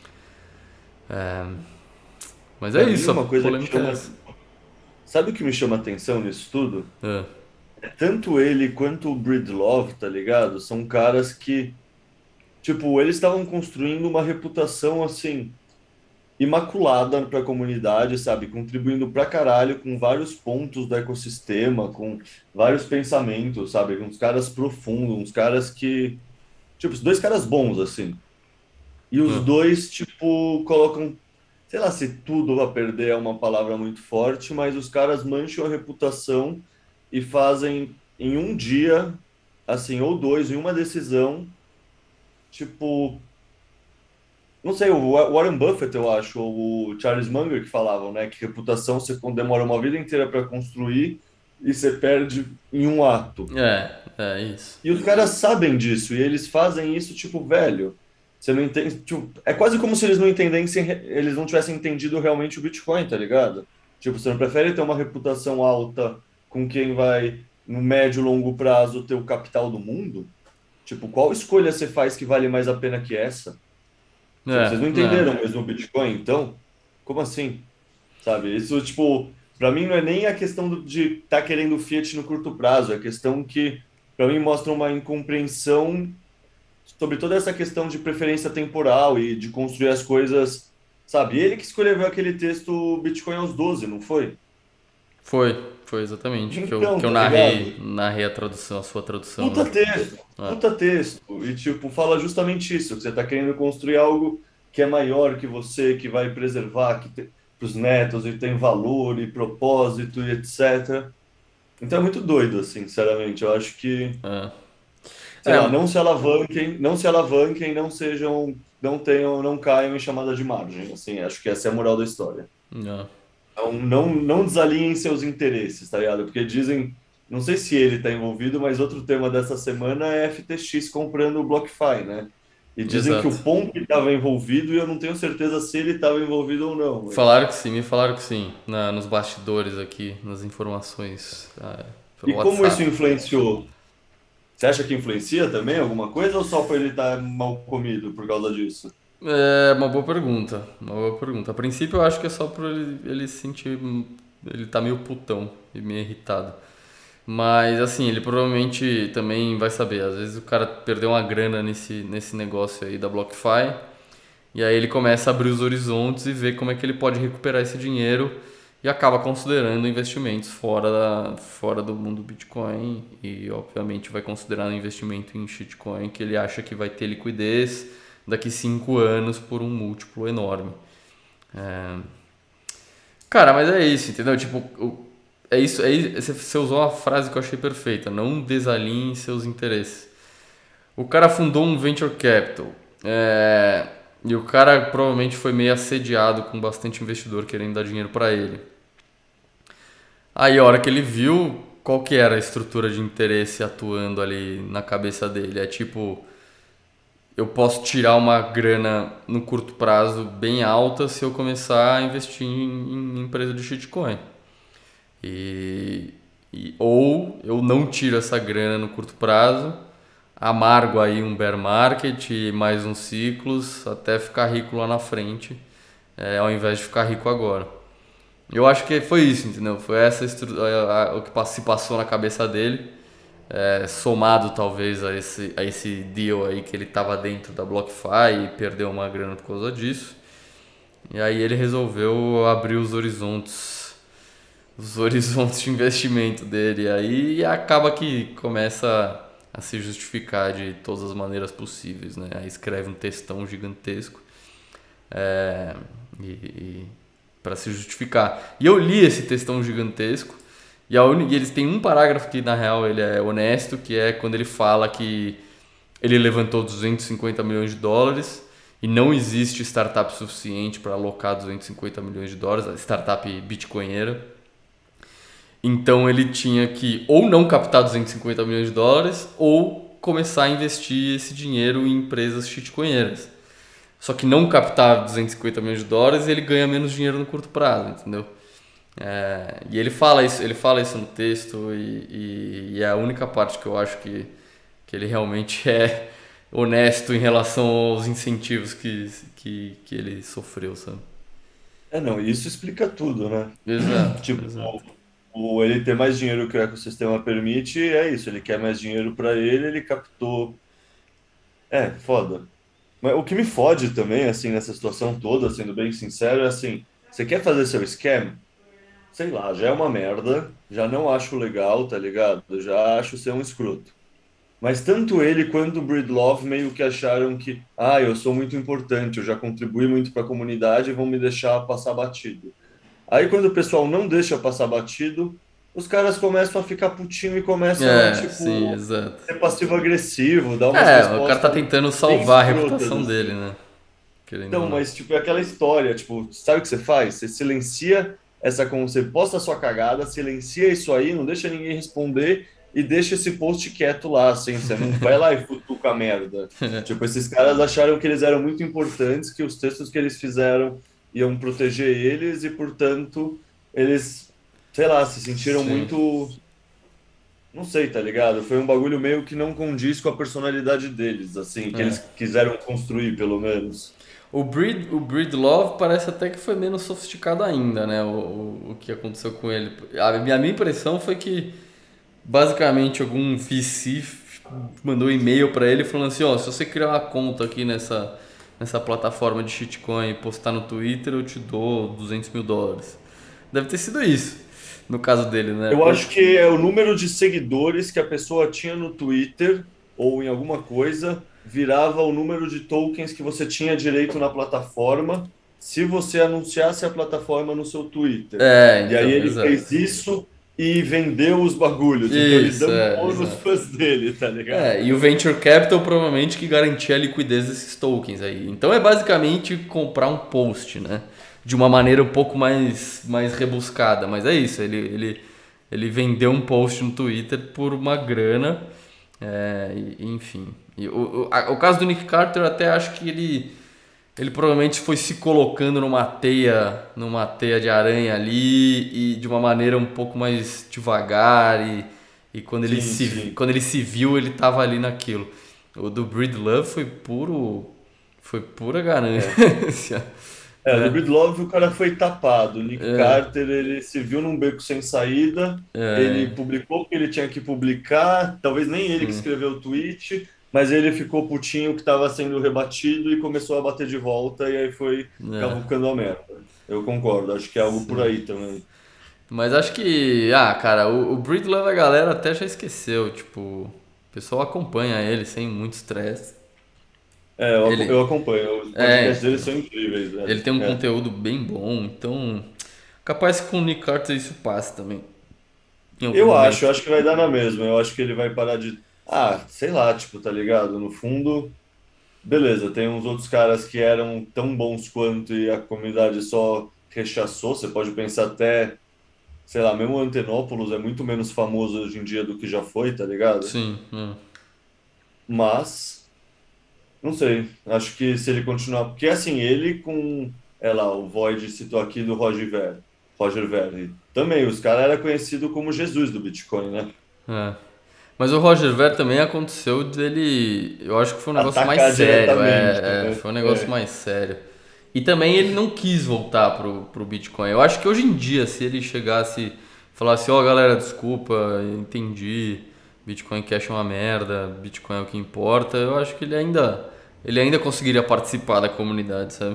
Mas é Pra mim, isso, a uma coisa que polêmica é chama. essa. Sabe o que me chama atenção nisso tudo? É, Tanto ele quanto o Breedlove, tá ligado? São caras que, tipo, eles estavam construindo uma reputação assim imaculada para a comunidade, sabe? Contribuindo pra caralho com vários pontos do ecossistema, com vários pensamentos, sabe? Uns caras profundos, uns caras que, tipo, os dois caras bons assim. E os é. dois, tipo, colocam, sei lá se tudo a perder é uma palavra muito forte, mas os caras mancham a reputação e fazem em um dia, assim, ou dois, em uma decisão, tipo, não sei, o Warren Buffett, eu acho, ou o Charles Munger que falavam, né, que reputação você demora uma vida inteira para construir e você perde em um ato. É isso. E os caras sabem disso, e eles fazem isso, tipo, velho. Você não entende, tipo, é quase como se eles não entendessem, eles não tivessem entendido realmente o Bitcoin, tá ligado? Tipo, você não prefere ter uma reputação alta com quem vai, no médio e longo prazo, ter o capital do mundo? Tipo, qual escolha você faz que vale mais a pena que essa? Tipo, vocês não entenderam mesmo o Bitcoin, então? Como assim? Sabe? Isso, tipo, para mim não é nem a questão de estar querendo o Fiat no curto prazo, é a questão que, para mim, mostra uma incompreensão sobre toda essa questão de preferência temporal e de construir as coisas, sabe? Ele que escreveu aquele texto Bitcoin aos 12, não foi? Foi exatamente que Então, eu tá ligado? narrei a tradução, a sua tradução, Puta né? texto, É, puta texto. E, tipo, fala justamente isso, que você tá querendo construir algo que é maior que você, que vai preservar, que tem os netos e tem valor e propósito e etc. Então é muito doido, assim, sinceramente. Eu acho que, é. sei lá, É, não se alavanquem, não sejam, não tenham, não caiam em chamada de margem. Assim, acho que essa é a moral da história. é. Então, não desalinhem seus interesses, tá ligado? Porque dizem, não sei se ele está envolvido, mas outro tema dessa semana é FTX comprando o BlockFi, né? E dizem que Exato. o Pomp estava envolvido e eu não tenho certeza se ele estava envolvido ou não. Mas... Falaram que sim, me falaram que sim, nos bastidores aqui, nas informações, pelo E como isso WhatsApp. influenciou? Você acha que influencia também alguma coisa ou só por ele estar mal comido por causa disso? É uma boa pergunta, uma boa pergunta. A princípio eu acho que é só por ele se sentir ele tá meio putão e meio irritado. Mas assim, ele provavelmente também vai saber. Às vezes o cara perdeu uma grana nesse negócio aí da BlockFi. E aí ele começa a abrir os horizontes e ver como é que ele pode recuperar esse dinheiro e acaba considerando investimentos fora do mundo Bitcoin e obviamente vai considerar um investimento em shitcoin que ele acha que vai ter liquidez daqui 5 anos por um múltiplo enorme. Cara, mas é isso, entendeu? Tipo, é isso, você usou uma frase que eu achei perfeita, não desalinhe seus interesses. O cara fundou um venture capital. E o cara provavelmente foi meio assediado com bastante investidor querendo dar dinheiro para ele. Aí a hora que ele viu qual que era a estrutura de interesse atuando ali na cabeça dele. É tipo, eu posso tirar uma grana no curto prazo bem alta se eu começar a investir em empresa de shitcoin. Ou eu não tiro essa grana no curto prazo, amargo aí um bear market e mais uns ciclos até ficar rico lá na frente, ao invés de ficar rico agora. Eu acho que foi isso, entendeu? Foi o que se passou na cabeça dele, somado talvez a esse deal aí que ele estava dentro da BlockFi e perdeu uma grana por causa disso. E aí ele resolveu abrir os horizontes de investimento dele aí e acaba que começa a se justificar de todas as maneiras possíveis, né? Aí escreve um textão gigantesco para se justificar. E eu li esse textão gigantesco e eles têm um parágrafo que na real ele é honesto, que é quando ele fala que ele levantou 250 milhões de dólares e não existe startup suficiente para alocar 250 milhões de dólares, a startup bitcoinheira. Então ele tinha que ou não captar 250 milhões de dólares ou começar a investir esse dinheiro em empresas shitcoinheiras. Só que não captar 250 milhões de dólares ele ganha menos dinheiro no curto prazo, entendeu? E ele fala isso no texto e é a única parte que eu acho que ele realmente é honesto em relação aos incentivos que ele sofreu, sabe? Não, isso explica tudo, né? Exato, Tipo, exato. ele ter mais dinheiro que o ecossistema permite, é isso. Ele quer mais dinheiro para ele, ele captou. Foda. Mas o que me fode também, assim, nessa situação toda, sendo bem sincero, é assim: você quer fazer seu scam? Sei lá, já é uma merda, já não acho legal, tá ligado? Já acho ser um escroto. Mas tanto ele quanto o Breedlove meio que acharam que, eu sou muito importante, eu já contribuí muito para a comunidade e vão me deixar passar batido. Aí quando o pessoal não deixa passar batido, os caras começam a ficar putinho e começam a, Sim, tipo, exato. ser passivo-agressivo, dar umas O cara tá respostas tentando bem salvar a escrotas, reputação dele, assim. né? Querendo ou Então, não. mas, tipo, é aquela história, tipo, sabe o que você faz? Você silencia você posta a sua cagada, silencia isso aí, não deixa ninguém responder e deixa esse post quieto lá, assim, você não vai lá e futuca a merda. Tipo, esses caras acharam que eles eram muito importantes, que os textos que eles fizeram iam proteger eles e, portanto, eles, sei lá, se sentiram Sim. muito, não sei, tá ligado? Foi um bagulho meio que não condiz com a personalidade deles, assim, que eles quiseram construir, pelo menos. O Breedlove parece até que foi menos sofisticado ainda, né? O que aconteceu com ele. A minha impressão foi que basicamente algum VC mandou e-mail pra ele falando assim, ó, se você criar uma conta aqui nessa plataforma de shitcoin e postar no Twitter, eu te dou 200 mil dólares. Deve ter sido isso, no caso dele, né? Eu acho que é o número de seguidores que a pessoa tinha no Twitter ou em alguma coisa virava o número de tokens que você tinha direito na plataforma se você anunciasse a plataforma no seu Twitter. E aí Então, ele exato. fez isso e vendeu os bagulhos. Então ele Isso, dampou nos exato. fãs dele, tá E o ligado? Venture Capital provavelmente que garantia a liquidez desses tokens aí. Então é basicamente comprar um post, né? De uma maneira um pouco mais rebuscada. Mas é isso, ele vendeu um post no Twitter por uma grana. Enfim. O caso do Nick Carter eu até acho que ele provavelmente foi se colocando numa teia de aranha ali e de uma maneira um pouco mais devagar e quando ele Sim, se, sim. quando ele se viu, ele tava ali naquilo. O do Breedlove foi pura É. ganância. Do né? Breedlove o cara foi tapado. O Nick É, Carter, ele se viu num beco sem saída, ele é, publicou o que ele tinha que publicar, talvez nem ele que sim, escreveu o tweet, mas ele ficou putinho que estava sendo rebatido e começou a bater de volta e aí foi é, cavucando a merda. Eu concordo, acho que é algo por sim. aí também. Mas acho que, cara, o Breedlove a galera até já esqueceu, tipo, o pessoal acompanha ele sem muito estresse. Eu Ele, acompanho, os podcasts dele então, são incríveis, ele velho. tem um É. conteúdo bem bom, então capaz que com o Nick Carter isso passe também, em algum Eu momento. acho que vai dar na mesma. Eu acho que ele vai parar de. Ah, sei lá, tipo, tá ligado? No fundo. Beleza, tem uns outros caras que eram tão bons quanto e a comunidade só rechaçou. Você pode pensar até, sei lá, mesmo o Antenópolis é muito menos famoso hoje em dia do que já foi, tá ligado? Sim, Mas, não sei, acho que se ele continuar. Porque assim, ele com, lá, o Void citou aqui do Roger Ver. Também, os caras eram conhecidos como Jesus do Bitcoin, né? é. Mas o Roger Ver também aconteceu dele. Eu acho que foi um negócio mais Atacar sério. diretamente, né? Foi um negócio mais sério. E também ele não quis voltar pro Bitcoin. Eu acho que hoje em dia, se ele chegasse e falasse, ó, galera, desculpa, entendi. Bitcoin Cash é uma merda, Bitcoin é o que importa, eu acho que ele ainda conseguiria participar da comunidade, sabe?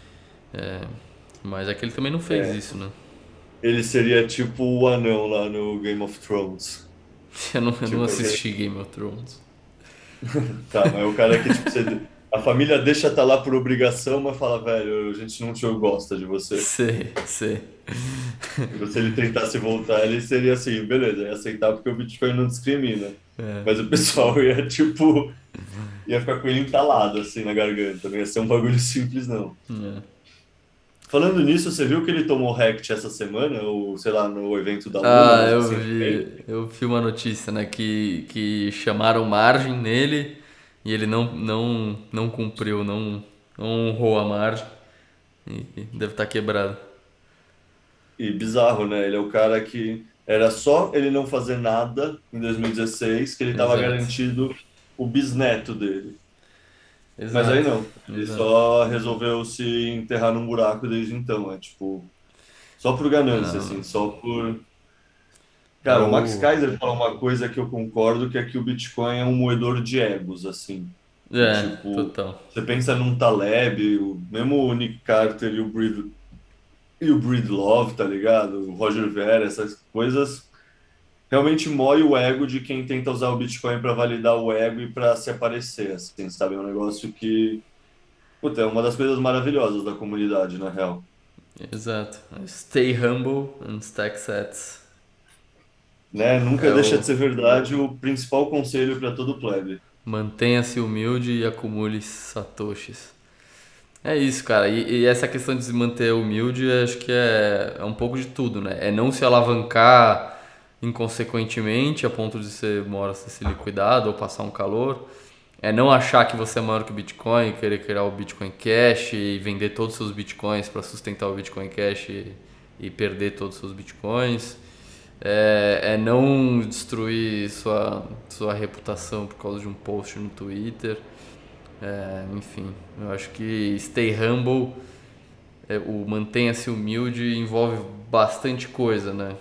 Mas é que ele também não fez É, isso, né? ele seria tipo o anão lá no Game of Thrones. Eu não Tipo, aquele. assisti Game of Thrones. Tá, mas o cara que, tipo, a família deixa estar lá por obrigação, mas fala, velho, a gente não te gosta de você. Sei, sei. E se ele tentasse voltar, ele seria assim, beleza, ia aceitar porque o Bitcoin não discrimina. Mas o pessoal ia, tipo, ia ficar com ele entalado, assim, na garganta. Não ia ser um bagulho simples, não. Falando nisso, você viu que ele tomou Rect essa semana, ou, sei lá, no evento da Luna, Ah, mas eu vi uma notícia, né, que chamaram margem nele e ele não cumpriu, não honrou a margem e deve estar quebrado. E bizarro, né? Ele é o cara que era só ele não fazer nada em 2016 que ele estava Exato, garantido o bisneto dele. Mas aí exato, não, ele exato. só resolveu se enterrar num buraco desde então. É tipo, só por ganância, Não, assim, só por. é Cara, o Max o. Kaiser fala uma coisa que eu concordo, que é que o Bitcoin é um moedor de egos, assim. Do É, tipo, total. você pensa num Taleb, mesmo o Nick Carter e o Breedlove, tá ligado? O Roger Ver, essas coisas realmente mói o ego de quem tenta usar o Bitcoin para validar o ego e para se aparecer, assim, sabe? É um negócio que, puta, é uma das coisas maravilhosas da comunidade, na real. Exato. Stay humble and stack sats. Né? Nunca É deixa de o ser verdade o principal conselho para todo plebe. mantenha-se humilde e acumule satoshis. É isso, cara. E essa questão de se manter humilde, acho que é um pouco de tudo, né? É não se alavancar inconsequentemente a ponto de ser uma hora ser se liquidado ou passar um calor. É não achar que você é maior que o Bitcoin, querer criar o Bitcoin Cash e vender todos os seus Bitcoins para sustentar o Bitcoin Cash e perder todos os seus Bitcoins. É não destruir sua reputação por causa de um post no Twitter. Enfim, eu acho que stay humble, o mantenha-se humilde, envolve bastante coisa, né?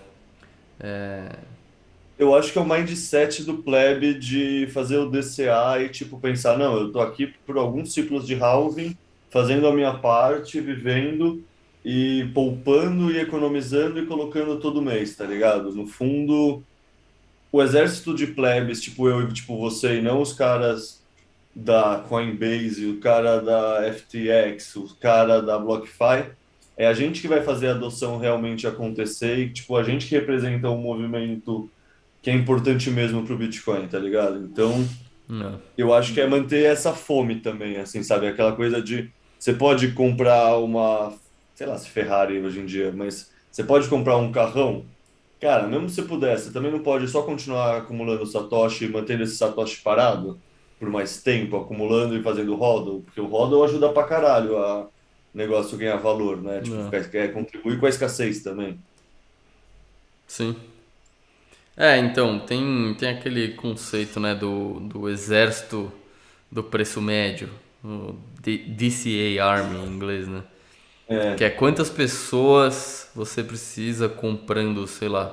Eu acho que é o mindset do plebe de fazer o DCA e, tipo, pensar, não, eu tô aqui por alguns ciclos de halving, fazendo a minha parte, vivendo e poupando e economizando e colocando todo mês, tá ligado? No fundo, o exército de plebes, tipo eu e tipo você, e não os caras da Coinbase, o cara da FTX, o cara da BlockFi, é a gente que vai fazer a adoção realmente acontecer e, tipo, a gente que representa um movimento que é importante mesmo para o Bitcoin, tá ligado? Então, Não. eu acho que é manter essa fome também, assim, sabe? Aquela coisa de você pode comprar uma, sei lá, se Ferrari hoje em dia, mas você pode comprar um carrão. Cara, mesmo se você pudesse, você também não pode só continuar acumulando Satoshi e mantendo esse Satoshi parado por mais tempo, acumulando e fazendo hodl, porque o hodl ajuda pra caralho a negócio ganhar valor, né? Tipo, Não. contribuir com a escassez também. Sim. Então, tem aquele conceito, né, do exército do preço médio, o DCA Army em inglês, né? É, que é quantas pessoas você precisa comprando, sei lá,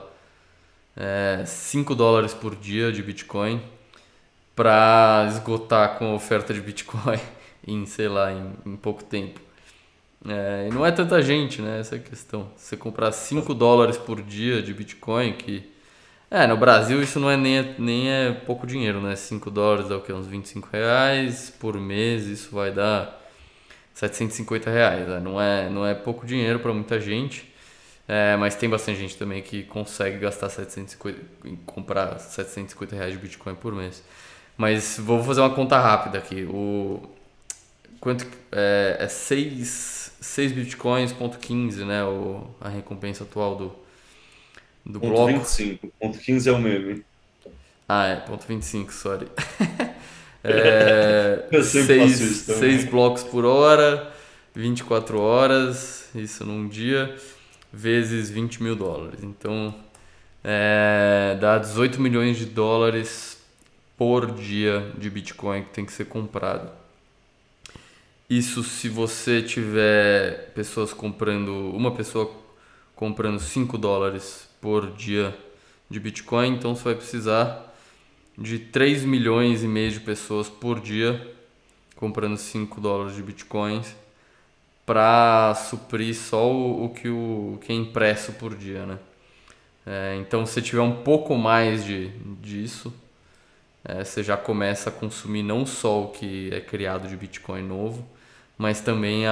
$5 por dia de Bitcoin para esgotar com a oferta de Bitcoin em, sei lá, em pouco tempo. E não é tanta gente, né? Essa é a questão. Se você comprar $5 por dia de Bitcoin, que no Brasil isso não é nem é pouco dinheiro, né? $5 dá o quê? Uns R$ 25 por mês, isso vai dar R$ 750, né? Não é pouco dinheiro para muita gente, mas tem bastante gente também que consegue gastar 750, comprar R$ 750 de Bitcoin por mês. Mas vou fazer uma conta rápida aqui. Quanto é 6 bitcoins, ponto 15, né? A recompensa atual do ponto vinte bloco. e cinco ponto 15 é o meme. Ponto 25, sorry. Eu sempre faço 6 isso seis também. blocos por hora, 24 horas, isso num dia, vezes $20 mil. Então, dá US$ 18 milhões por dia de Bitcoin que tem que ser comprado. Isso se você tiver uma pessoa comprando $5 por dia de Bitcoin, então você vai precisar de 3,5 milhões de pessoas por dia comprando $5 de Bitcoins para suprir só o que é impresso por dia, né? Então, se tiver um pouco mais disso, você já começa a consumir não só o que é criado de Bitcoin novo, mas também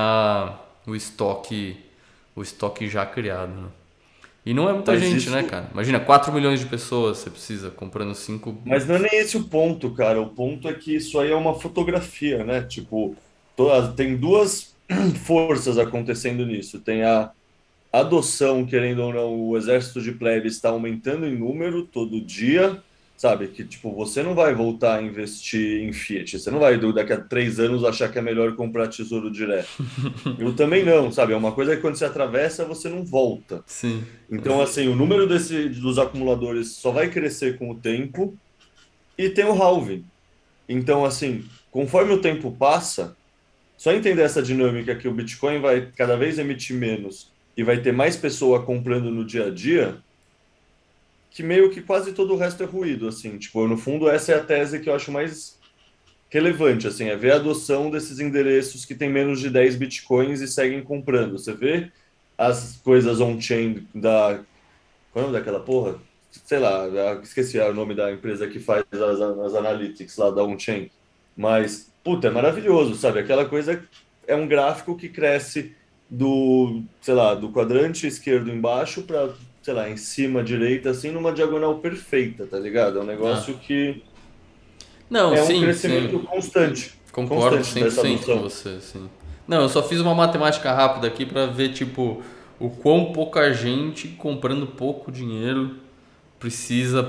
o estoque já criado, né? E não é muita Mas gente, isso, né, cara? Imagina, 4 milhões de pessoas você precisa comprando 5. mas não é nem esse o ponto, cara. O ponto é que isso aí é uma fotografia, né? Tipo, tem duas forças acontecendo nisso. Tem a adoção, querendo ou não, o exército de plebes está aumentando em número todo dia, sabe? Que, tipo, você não vai voltar a investir em Fiat. Você não vai, daqui a 3 anos, achar que é melhor comprar tesouro direto. Eu também não, sabe? É uma coisa que quando você atravessa, você não volta. Sim. Então, assim, o número dos acumuladores só vai crescer com o tempo e tem o halving. Então, assim, conforme o tempo passa, só entender essa dinâmica que o Bitcoin vai cada vez emitir menos e vai ter mais pessoa comprando no dia a dia, que meio que quase todo o resto é ruído, assim. Tipo, no fundo, essa é a tese que eu acho mais relevante, assim, é ver a adoção desses endereços que têm menos de 10 Bitcoins e seguem comprando. Você vê as coisas on-chain Qual é o nome daquela porra? Sei lá, esqueci o nome da empresa que faz as analytics lá da on-chain. Mas, puta, é maravilhoso, sabe? Aquela coisa é um gráfico que cresce sei lá, do quadrante esquerdo embaixo para, sei lá, em cima à direita, assim, numa diagonal perfeita, tá ligado? É um Ah. negócio que Não, é um sim, sim. crescimento constante, Concordo constante dessa 100% com adoção. você, assim. Não, eu só fiz uma matemática rápida aqui pra ver, tipo, o quão pouca gente comprando pouco dinheiro precisa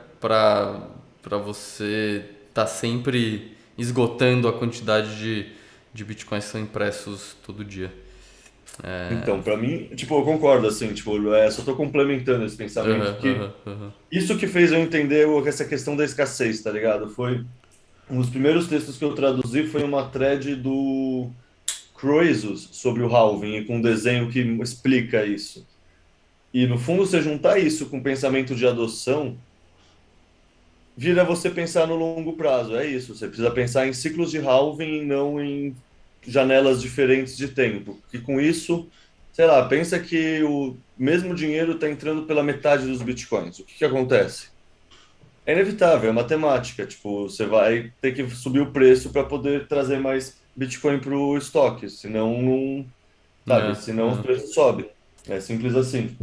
pra você tá sempre esgotando a quantidade de bitcoins que são impressos todo dia. Então, para mim, tipo, eu concordo, assim, tipo, só tô complementando esse pensamento Aham, que aham, aham. isso que fez eu entender essa questão da escassez, tá ligado? Foi um dos primeiros textos que eu traduzi foi uma thread do Croesus sobre o halving, e com um desenho que explica isso. E no fundo, você juntar isso com o pensamento de adoção, vira você pensar no longo prazo. É isso, você precisa pensar em ciclos de halving e não em janelas diferentes de tempo. E com isso, sei lá, pensa que o mesmo dinheiro está entrando pela metade dos bitcoins. O que que acontece? É inevitável, é matemática. Tipo, você vai ter que subir o preço para poder trazer mais Bitcoin para o estoque, senão não, sabe? É, Senão os é. preços sobem. É simples assim.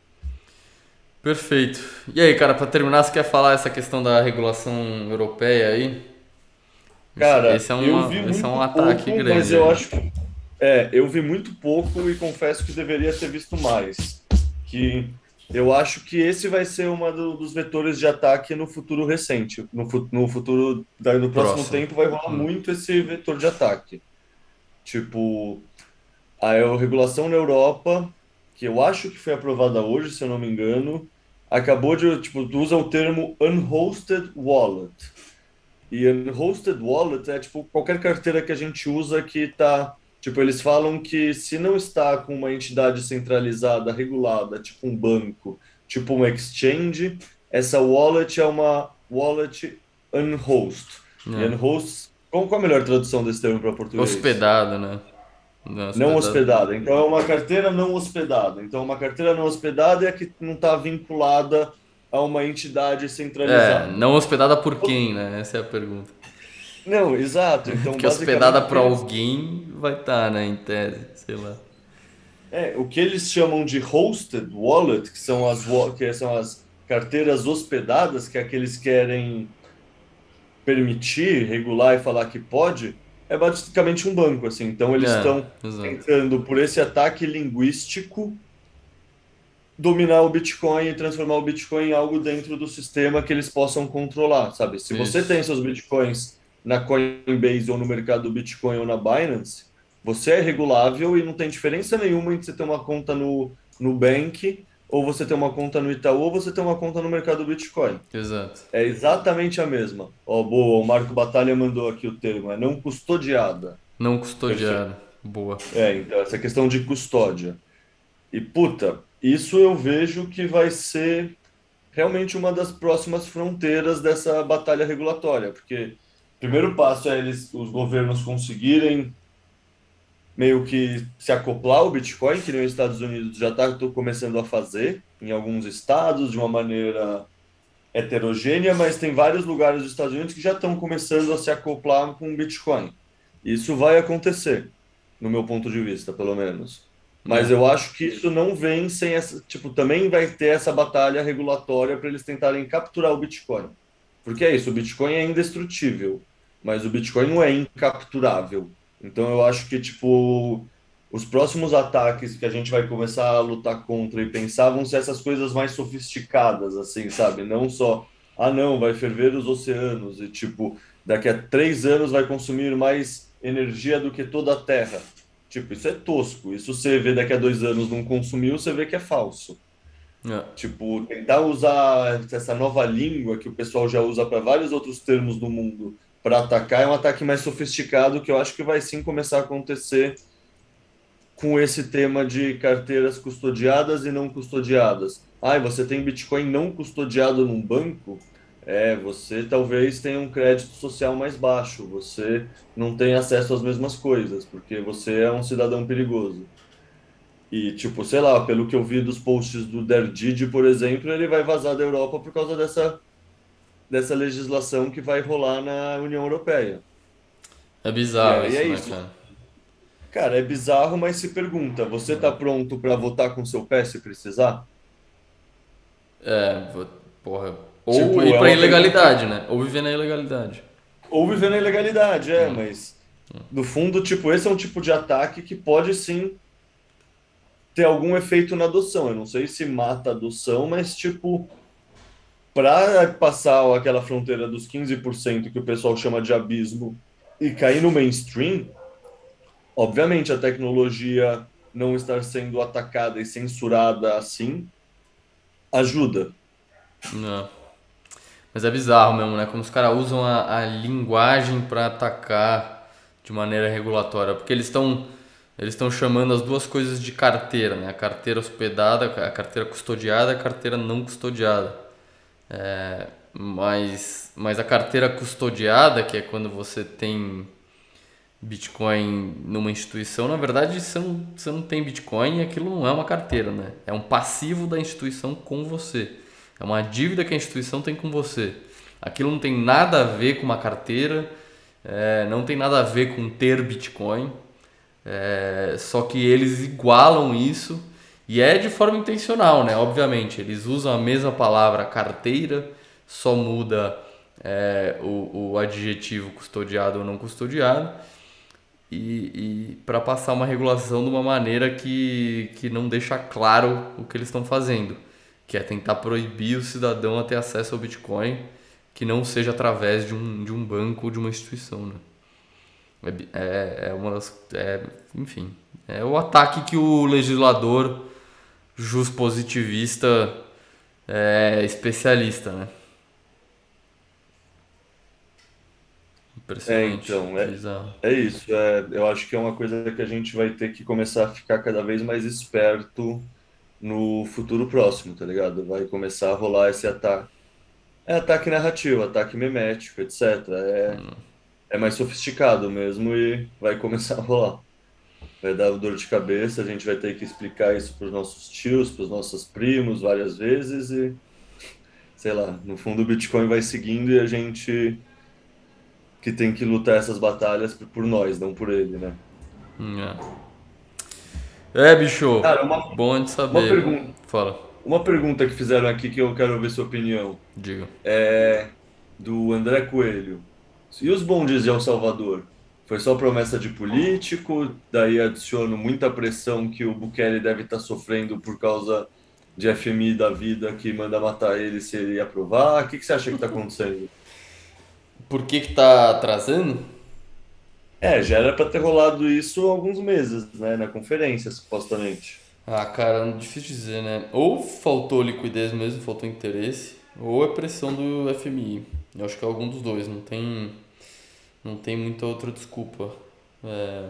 Perfeito. E aí, cara, pra terminar, você quer falar essa questão da regulação europeia aí? Esse, Cara, esse é eu vi esse é um muito ataque pouco, mas grande eu aí. acho que eu vi muito pouco e confesso que deveria ter visto mais. Que eu acho que esse vai ser uma dos vetores de ataque no futuro recente. No futuro, daí no próximo Próximo. tempo, vai rolar muito esse vetor de ataque. Tipo, a regulação na Europa, que eu acho que foi aprovada hoje, se eu não me engano, acabou de, tipo, usa o termo unhosted wallet. E unhosted wallet é tipo qualquer carteira que a gente usa que tá, Tipo, eles falam que se não está com uma entidade centralizada, regulada, tipo um banco, tipo um exchange, essa wallet é uma wallet unhost. E É. unhost, qual a melhor tradução desse termo para português? Hospedado, né? Não, Não hospedado. hospedada. Então, é uma carteira não hospedada. Então, uma carteira não hospedada é a que não está vinculada a uma entidade É, centralizada. não hospedada por quem, né? Essa é a pergunta. Não, exato. Então, Porque hospedada basicamente, por alguém vai estar, né? Em tese, sei lá. o que eles chamam de hosted wallet, que são as carteiras hospedadas, que é que eles querem permitir, regular e falar que pode, é basicamente um banco, assim. Então, eles É, estão exato. tentando, por esse ataque linguístico, dominar o Bitcoin e transformar o Bitcoin em algo dentro do sistema que eles possam controlar, sabe? Se você Isso. tem seus Bitcoins na Coinbase ou no mercado do Bitcoin ou na Binance, você é regulável e não tem diferença nenhuma entre você ter uma conta no Nubank ou você ter uma conta no Itaú ou você ter uma conta no mercado do Bitcoin. Exato. É exatamente a mesma. Ó, boa, o Marco Batalha mandou aqui o termo, é não custodiada. Não Perfeito. custodiado. Boa. Então, essa questão de custódia. E, puta, isso eu vejo que vai ser realmente uma das próximas fronteiras dessa batalha regulatória, porque o primeiro passo é os governos conseguirem meio que se acoplar ao Bitcoin, que nem os Estados Unidos já está começando a fazer, em alguns estados, de uma maneira heterogênea, mas tem vários lugares dos Estados Unidos que já estão começando a se acoplar com o Bitcoin. Isso vai acontecer, no meu ponto de vista, pelo menos. Mas É. eu acho que isso não vem sem essa, tipo, também vai ter essa batalha regulatória para eles tentarem capturar o Bitcoin. Porque é isso, o Bitcoin é indestrutível, mas o Bitcoin não é incapturável. Então eu acho que, tipo, os próximos ataques que a gente vai começar a lutar contra e pensar vão ser essas coisas mais sofisticadas, assim, sabe? Não só, ah, não, vai ferver os oceanos e, tipo, daqui a 3 anos vai consumir mais energia do que toda a Terra. Tipo, isso é tosco. Isso você vê daqui a 2 anos não consumiu, você vê que é falso. É. Tipo, tentar usar essa nova língua que o pessoal já usa para vários outros termos do mundo para atacar é um ataque mais sofisticado que eu acho que vai sim começar a acontecer com esse tema de carteiras custodiadas e não custodiadas. Ah, você tem Bitcoin não custodiado num banco? Você talvez tenha um crédito social mais baixo, você não tem acesso às mesmas coisas, porque você é um cidadão perigoso. E, tipo, sei lá, pelo que eu vi dos posts do Derdid, por exemplo, ele vai vazar da Europa por causa dessa legislação que vai rolar na União Europeia. É E bizarro aí é isso, né, isso. cara? Cara, é bizarro, mas se pergunta, você tá pronto para votar com seu pé se precisar? É, porra. Ou Tipo, ir é pra uma pergunta. ilegalidade, né? Ou viver na ilegalidade. Ou viver na ilegalidade, Hum. mas no fundo, tipo, esse é um tipo de ataque que pode sim ter algum efeito na adoção. Eu não sei se mata a adoção, mas tipo, para passar aquela fronteira dos 15% que o pessoal chama de abismo e cair no mainstream, obviamente a tecnologia não estar sendo atacada e censurada assim ajuda. Não. Mas é bizarro mesmo, né? Como os caras usam a linguagem pra atacar de maneira regulatória. Porque eles estão chamando as duas coisas de carteira, né? A carteira hospedada, a carteira custodiada e a carteira não custodiada. Mas a carteira custodiada, que é quando você tem Bitcoin numa instituição, na verdade você não tem Bitcoin e aquilo não é uma carteira, né? É um passivo da instituição com você. É uma dívida que a instituição tem com você. Aquilo não tem nada a ver com uma carteira, não tem nada a ver com ter Bitcoin, só que eles igualam isso e é de forma intencional, né? Obviamente, eles usam a mesma palavra carteira, só muda o adjetivo custodiado ou não custodiado e para passar uma regulação de uma maneira que não deixa claro o que eles estão fazendo, que é tentar proibir o cidadão a ter acesso ao Bitcoin que não seja através de um banco ou de uma instituição, né? É uma das. Enfim, é o ataque que o legislador juspositivista é especialista, né? Impressionante, Então, bizarro. é isso. Eu acho que é uma coisa que a gente vai ter que começar a ficar cada vez mais esperto no futuro próximo, tá ligado? Vai começar a rolar esse ataque. É ataque narrativo, ataque memético, etc. É mais sofisticado mesmo e vai começar a rolar. Vai dar dor de cabeça, a gente vai ter que explicar isso para os nossos tios, para os nossos primos várias vezes e, sei lá, no fundo o Bitcoin vai seguindo e a gente que tem que lutar essas batalhas por nós, não por ele, né? Bicho, Cara, bom de uma saber. pergunta, Fala, uma pergunta que fizeram aqui que eu quero ver sua opinião. diga. É do André Coelho. E os bondes de El Salvador? Foi só promessa de político? Daí adiciono muita pressão que o Bukele deve estar sofrendo por causa de FMI da vida que manda matar ele se ele aprovar. O que você acha que está acontecendo? Por que que tá atrasando? Já era para ter rolado isso há alguns meses, né? Na conferência, supostamente. Ah, cara, difícil dizer, né? Ou faltou liquidez mesmo, faltou interesse, ou é pressão do FMI. Eu acho que é algum dos dois, não tem muita outra desculpa. É,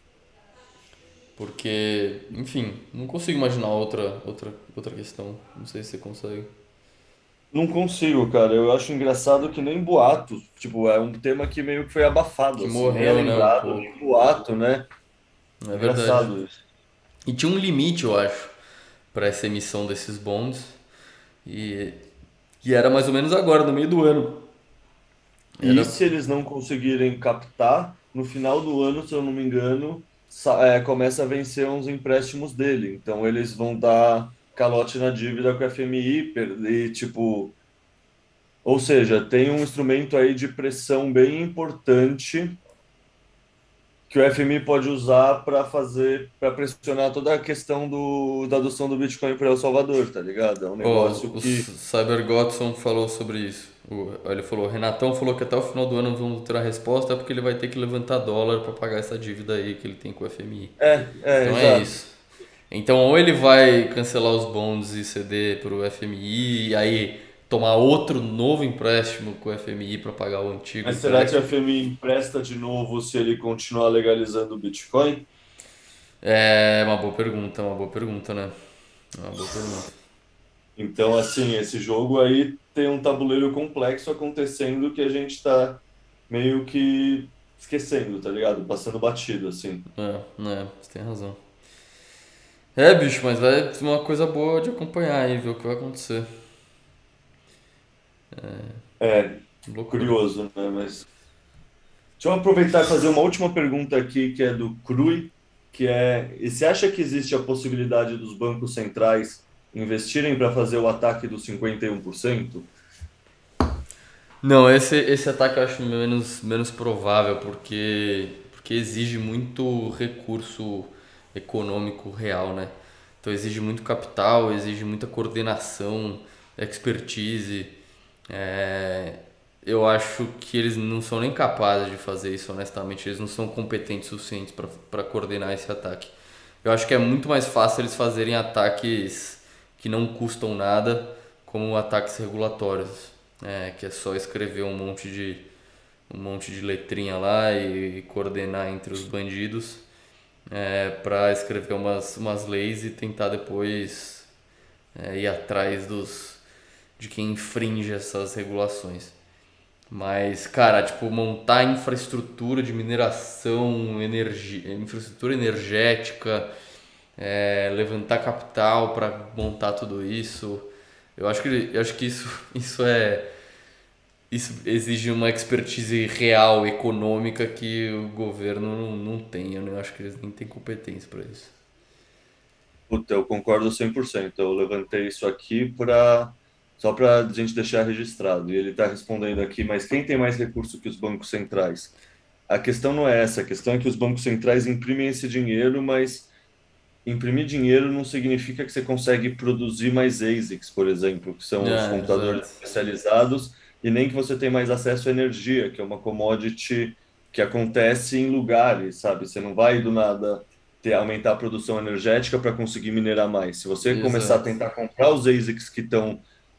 porque, enfim, não consigo imaginar outra questão. Não sei se você consegue. Não consigo, cara. Eu acho engraçado que nem boato. Tipo, é um tema que meio que foi abafado, Que assim. Nem é morreu, né, um lembrado, pouco. nem boato, né? É verdade. Engraçado isso. E tinha um limite, eu acho, para essa emissão desses bonds. E, e era mais ou menos agora, no meio do ano. E Era. se eles não conseguirem captar, no final do ano, se eu não me engano, começa a vencer uns empréstimos dele. Então eles vão dar calote na dívida com a FMI e, tipo, ou seja, tem um instrumento aí de pressão bem importante que o FMI pode usar para pressionar toda a questão da adoção do Bitcoin para El Salvador, tá ligado? É um Ó, negócio o que Cyber Godson falou sobre isso. Ele falou, Renatão falou que até o final do ano vamos ter a resposta porque ele vai ter que levantar dólar para pagar essa dívida aí que ele tem com o FMI. Então é exato. isso. Então ou ele vai cancelar os bonds e ceder para o FMI e aí tomar outro novo empréstimo com o FMI para pagar o antigo Mas será que a empréstimo. FMI empresta de novo se ele continuar legalizando o Bitcoin? É uma boa pergunta, né? É uma boa pergunta. Então, assim, esse jogo aí tem um tabuleiro complexo acontecendo que a gente está meio que esquecendo, tá ligado? Passando batido, assim. Você tem razão. É, bicho, mas vai ser uma coisa boa de acompanhar aí, ver o que vai acontecer. É, Loucura. curioso, né? Mas deixa eu aproveitar e fazer uma última pergunta aqui, que é do Crui, que é, e você acha que existe a possibilidade dos bancos centrais investirem para fazer o ataque dos 51%? Não, esse ataque eu acho menos provável, porque exige muito recurso econômico real, né? Então exige muito capital, exige muita coordenação, expertise. É, eu acho que eles não são nem capazes de fazer isso, honestamente. Eles não são competentes o suficientes para coordenar esse ataque. Eu acho que é muito mais fácil eles fazerem ataques que não custam nada, como ataques regulatórios, que é só escrever um monte de letrinha lá e coordenar entre os bandidos, para escrever umas leis e tentar depois ir atrás de quem infringe essas regulações. Mas, cara, tipo, montar infraestrutura de mineração, infraestrutura energética, levantar capital para montar tudo isso. Eu acho que isso exige uma expertise real, econômica, que o governo não tem. Eu não acho que eles nem têm competência para isso. Puta, eu concordo 100%. Eu levantei isso aqui para só para a gente deixar registrado. E ele está respondendo aqui, mas quem tem mais recurso que os bancos centrais? A questão não é essa, a questão é que os bancos centrais imprimem esse dinheiro, mas imprimir dinheiro não significa que você consegue produzir mais ASICs, por exemplo, que são os computadores Exato. especializados, e nem que você tem mais acesso à energia, que é uma commodity que acontece em lugares, sabe? Você não vai do nada aumentar a produção energética para conseguir minerar mais. Se você começar a Exato. tentar comprar os ASICs que estão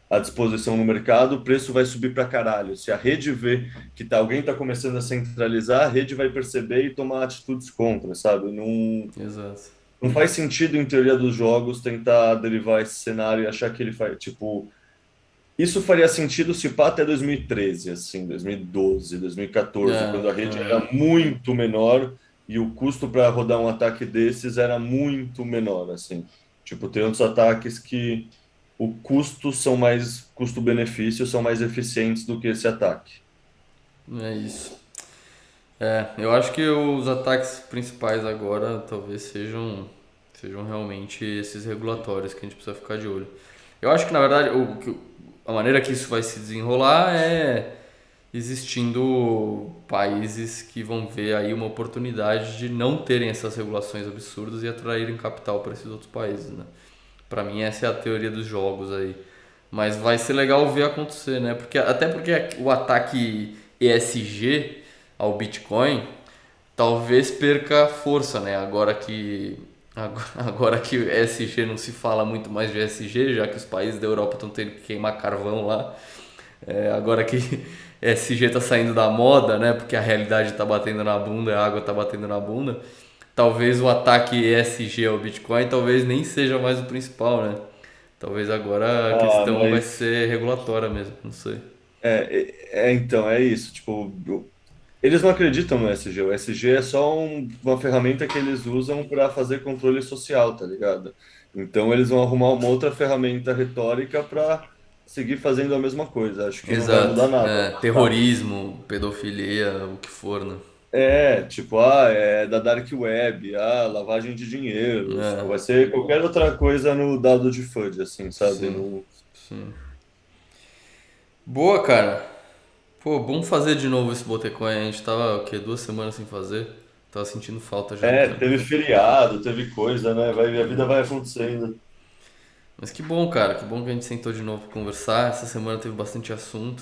à disposição no mercado, o preço vai subir para caralho. Se a rede vê que alguém está começando a centralizar, a rede vai perceber e tomar atitudes contra, sabe? Não, Exato. não faz sentido, em teoria dos jogos, tentar derivar esse cenário e achar que ele faz, tipo, isso faria sentido se pá até 2013, assim, 2012, 2014, É, quando a rede é, era muito menor e o custo para rodar um ataque desses era muito menor, assim. Tipo, tem outros ataques que o custo são mais, custo-benefício são mais eficientes do que esse ataque. é isso. É, eu acho que os ataques principais agora talvez sejam realmente esses regulatórios que a gente precisa ficar de olho. Eu acho que na verdade a maneira que isso vai se desenrolar é existindo países que vão ver aí uma oportunidade de não terem essas regulações absurdas e atraírem capital para esses outros países, né? Para mim essa é a teoria dos jogos aí. Mas vai ser legal ver acontecer, né? Até porque o ataque ESG ao Bitcoin talvez perca força, né? Agora que o ESG não se fala muito mais de ESG, já que os países da Europa estão tendo que queimar carvão lá. Agora que ESG está saindo da moda, né? Porque a realidade está batendo na bunda, a água está batendo na bunda. Talvez o ataque ESG ao Bitcoin talvez nem seja mais o principal, né? Talvez agora a Ah, questão vai mas ser regulatória mesmo, não sei. então, é isso. Tipo, eles não acreditam no SG. O SG é só uma ferramenta que eles usam para fazer controle social, tá ligado? Então eles vão arrumar uma outra ferramenta retórica para seguir fazendo a mesma coisa. Acho que não vai Exato. mudar nada. É, terrorismo, pedofilia, o que for, né? Tipo, é da Dark Web, lavagem de dinheiro. Tipo, É, vai ser qualquer outra coisa no dado de FUD, assim, sabe? sim, Não... sim. Boa, cara. Pô, bom fazer de novo esse Botecoin. A gente tava, o quê? 2 semanas sem fazer. Tava sentindo falta já, cara. Teve feriado, teve coisa, né? A vida vai acontecendo. Mas que bom, cara. Que bom que a gente sentou de novo pra conversar. Essa semana teve bastante assunto.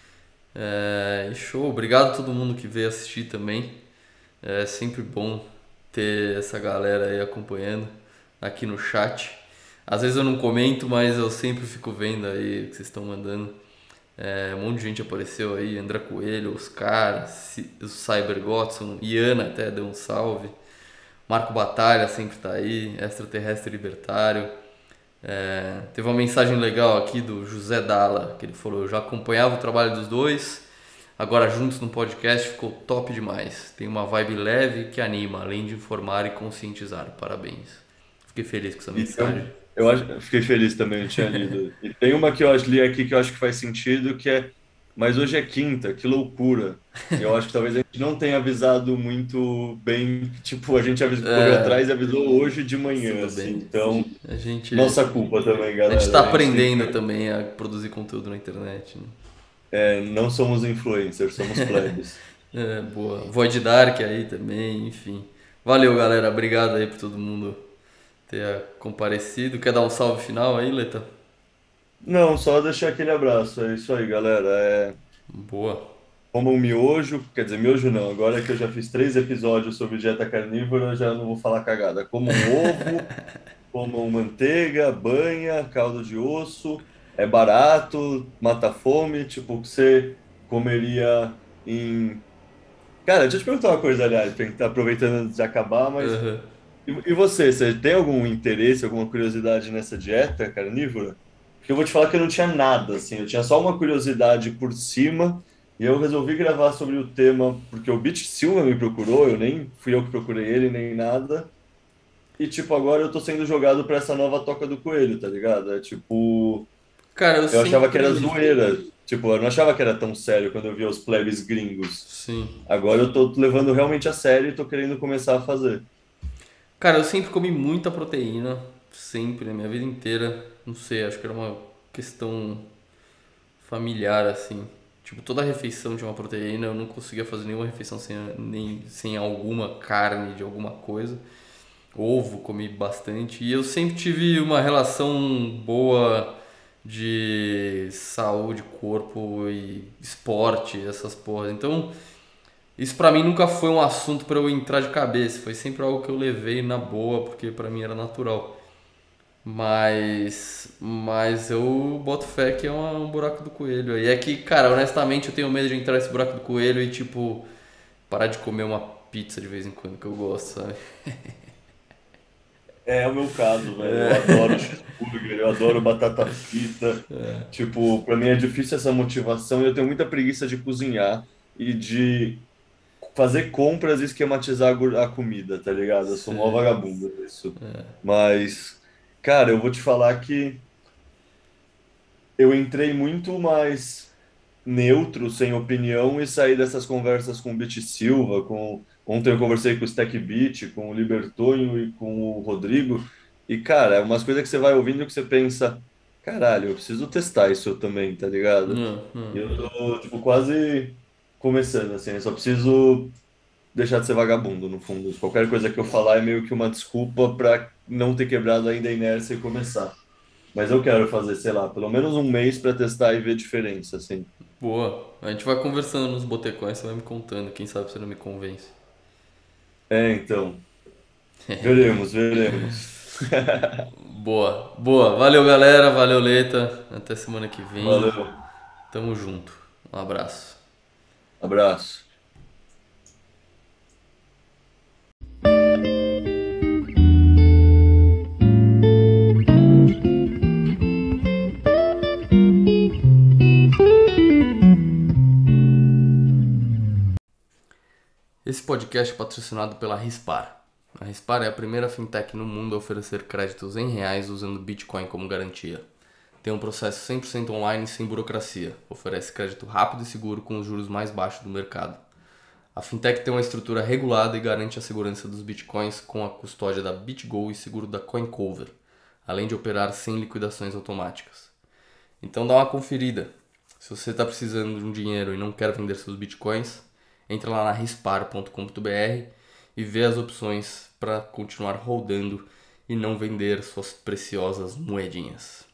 E show. Obrigado a todo mundo que veio assistir também. É sempre bom ter essa galera aí acompanhando aqui no chat. Às vezes eu não comento, mas eu sempre fico vendo aí o que vocês estão mandando. Um monte de gente apareceu aí, André Coelho, Oscar, o Cyber Godson, Iana até deu um salve. Marco Batalha sempre tá aí, Extraterrestre Libertário. Teve uma mensagem legal aqui do José Dalla, que ele falou: eu já acompanhava o trabalho dos dois, agora juntos no podcast ficou top demais. Tem uma vibe leve que anima, além de informar e conscientizar. Parabéns. Fiquei feliz com essa E tem mensagem. eu fiquei feliz também, eu tinha lido. E tem uma que eu li aqui que eu acho que faz sentido, que é, mas hoje é quinta, que loucura. E eu acho que talvez a gente não tenha avisado muito bem, tipo, a gente correu atrás e avisou hoje de manhã, Tudo assim. bem. Então, A gente, nossa culpa também, a gente galera. tá A gente tem aprendendo que, também a produzir conteúdo na internet, né? não somos influencers, somos plebes. Boa. Void Dark aí também, enfim. Valeu, galera. Obrigado aí por todo mundo ter comparecido. Quer dar um salve final aí, Leta? Não, só deixar aquele abraço. É isso aí, galera. Boa. Como um miojo, quer dizer, miojo não, agora que eu já fiz 3 episódios sobre dieta carnívora, eu já não vou falar cagada. Como um ovo, como manteiga, banha, caldo de osso, é barato, mata a fome, tipo, o que você comeria em... Cara, deixa eu te perguntar uma coisa, aliás, pra gente tá aproveitando antes de acabar, mas... Aham. E você tem algum interesse, alguma curiosidade nessa dieta carnívora? Porque eu vou te falar que eu não tinha nada, assim, eu tinha só uma curiosidade por cima, e eu resolvi gravar sobre o tema, porque o Beat Silva me procurou, eu nem fui eu que procurei ele, nem nada, e tipo, agora eu tô sendo jogado pra essa nova toca do coelho, tá ligado? É tipo, Cara, eu eu achava que era sempre. zoeira, tipo, eu não achava que era tão sério quando eu via os plebes gringos. Sim. Agora eu tô levando realmente a sério e tô querendo começar a fazer. Cara, eu sempre comi muita proteína. Sempre, na minha vida inteira. Não sei, acho que era uma questão familiar, assim. Tipo, toda refeição tinha uma proteína. Eu não conseguia fazer nenhuma refeição sem alguma carne de alguma coisa. Ovo comi bastante. E eu sempre tive uma relação boa de saúde, corpo e esporte, essas porras. Então, isso pra mim nunca foi um assunto pra eu entrar de cabeça. Foi sempre algo que eu levei na boa, porque pra mim era natural. Mas eu boto fé que é um buraco do coelho. E é que, cara, honestamente eu tenho medo de entrar nesse buraco do coelho e, tipo, parar de comer uma pizza de vez em quando, que eu gosto, sabe? É o meu caso, velho. Eu adoro cheeseburger, eu adoro batata frita. Tipo, pra mim é difícil essa motivação e eu tenho muita preguiça de cozinhar e de fazer compras e esquematizar a comida, tá ligado? Eu sou mó Sei. vagabundo nisso. Mas, cara, eu vou te falar que eu entrei muito mais neutro, sem opinião, e saí dessas conversas com o Beat Silva, ontem eu conversei com o Stack Beat, com o Libertonho e com o Rodrigo, e, cara, é umas coisas que você vai ouvindo que você pensa, caralho, eu preciso testar isso também, tá ligado? Não, E não. eu tô, tipo, quase começando, assim, eu só preciso deixar de ser vagabundo, no fundo. Qualquer coisa que eu falar é meio que uma desculpa para não ter quebrado ainda a inércia e começar. Mas eu quero fazer, sei lá, pelo menos um mês para testar e ver diferença, assim. Boa. A gente vai conversando nos botecões, você vai me contando. Quem sabe você não me convence. É, então, veremos, veremos. Boa, boa. Valeu, galera. Valeu, Leta. Até semana que vem. Valeu, Tamo junto. Um abraço. abraço. Esse podcast é patrocinado pela Rispar. A Rispar é a primeira fintech no mundo a oferecer créditos em reais usando Bitcoin como garantia. Tem um processo 100% online sem burocracia. Oferece crédito rápido e seguro com os juros mais baixos do mercado. A fintech tem uma estrutura regulada e garante a segurança dos bitcoins com a custódia da BitGo e seguro da CoinCover, além de operar sem liquidações automáticas. Então dá uma conferida. Se você está precisando de um dinheiro e não quer vender seus bitcoins, entra lá na rispar.com.br e vê as opções para continuar rodando e não vender suas preciosas moedinhas.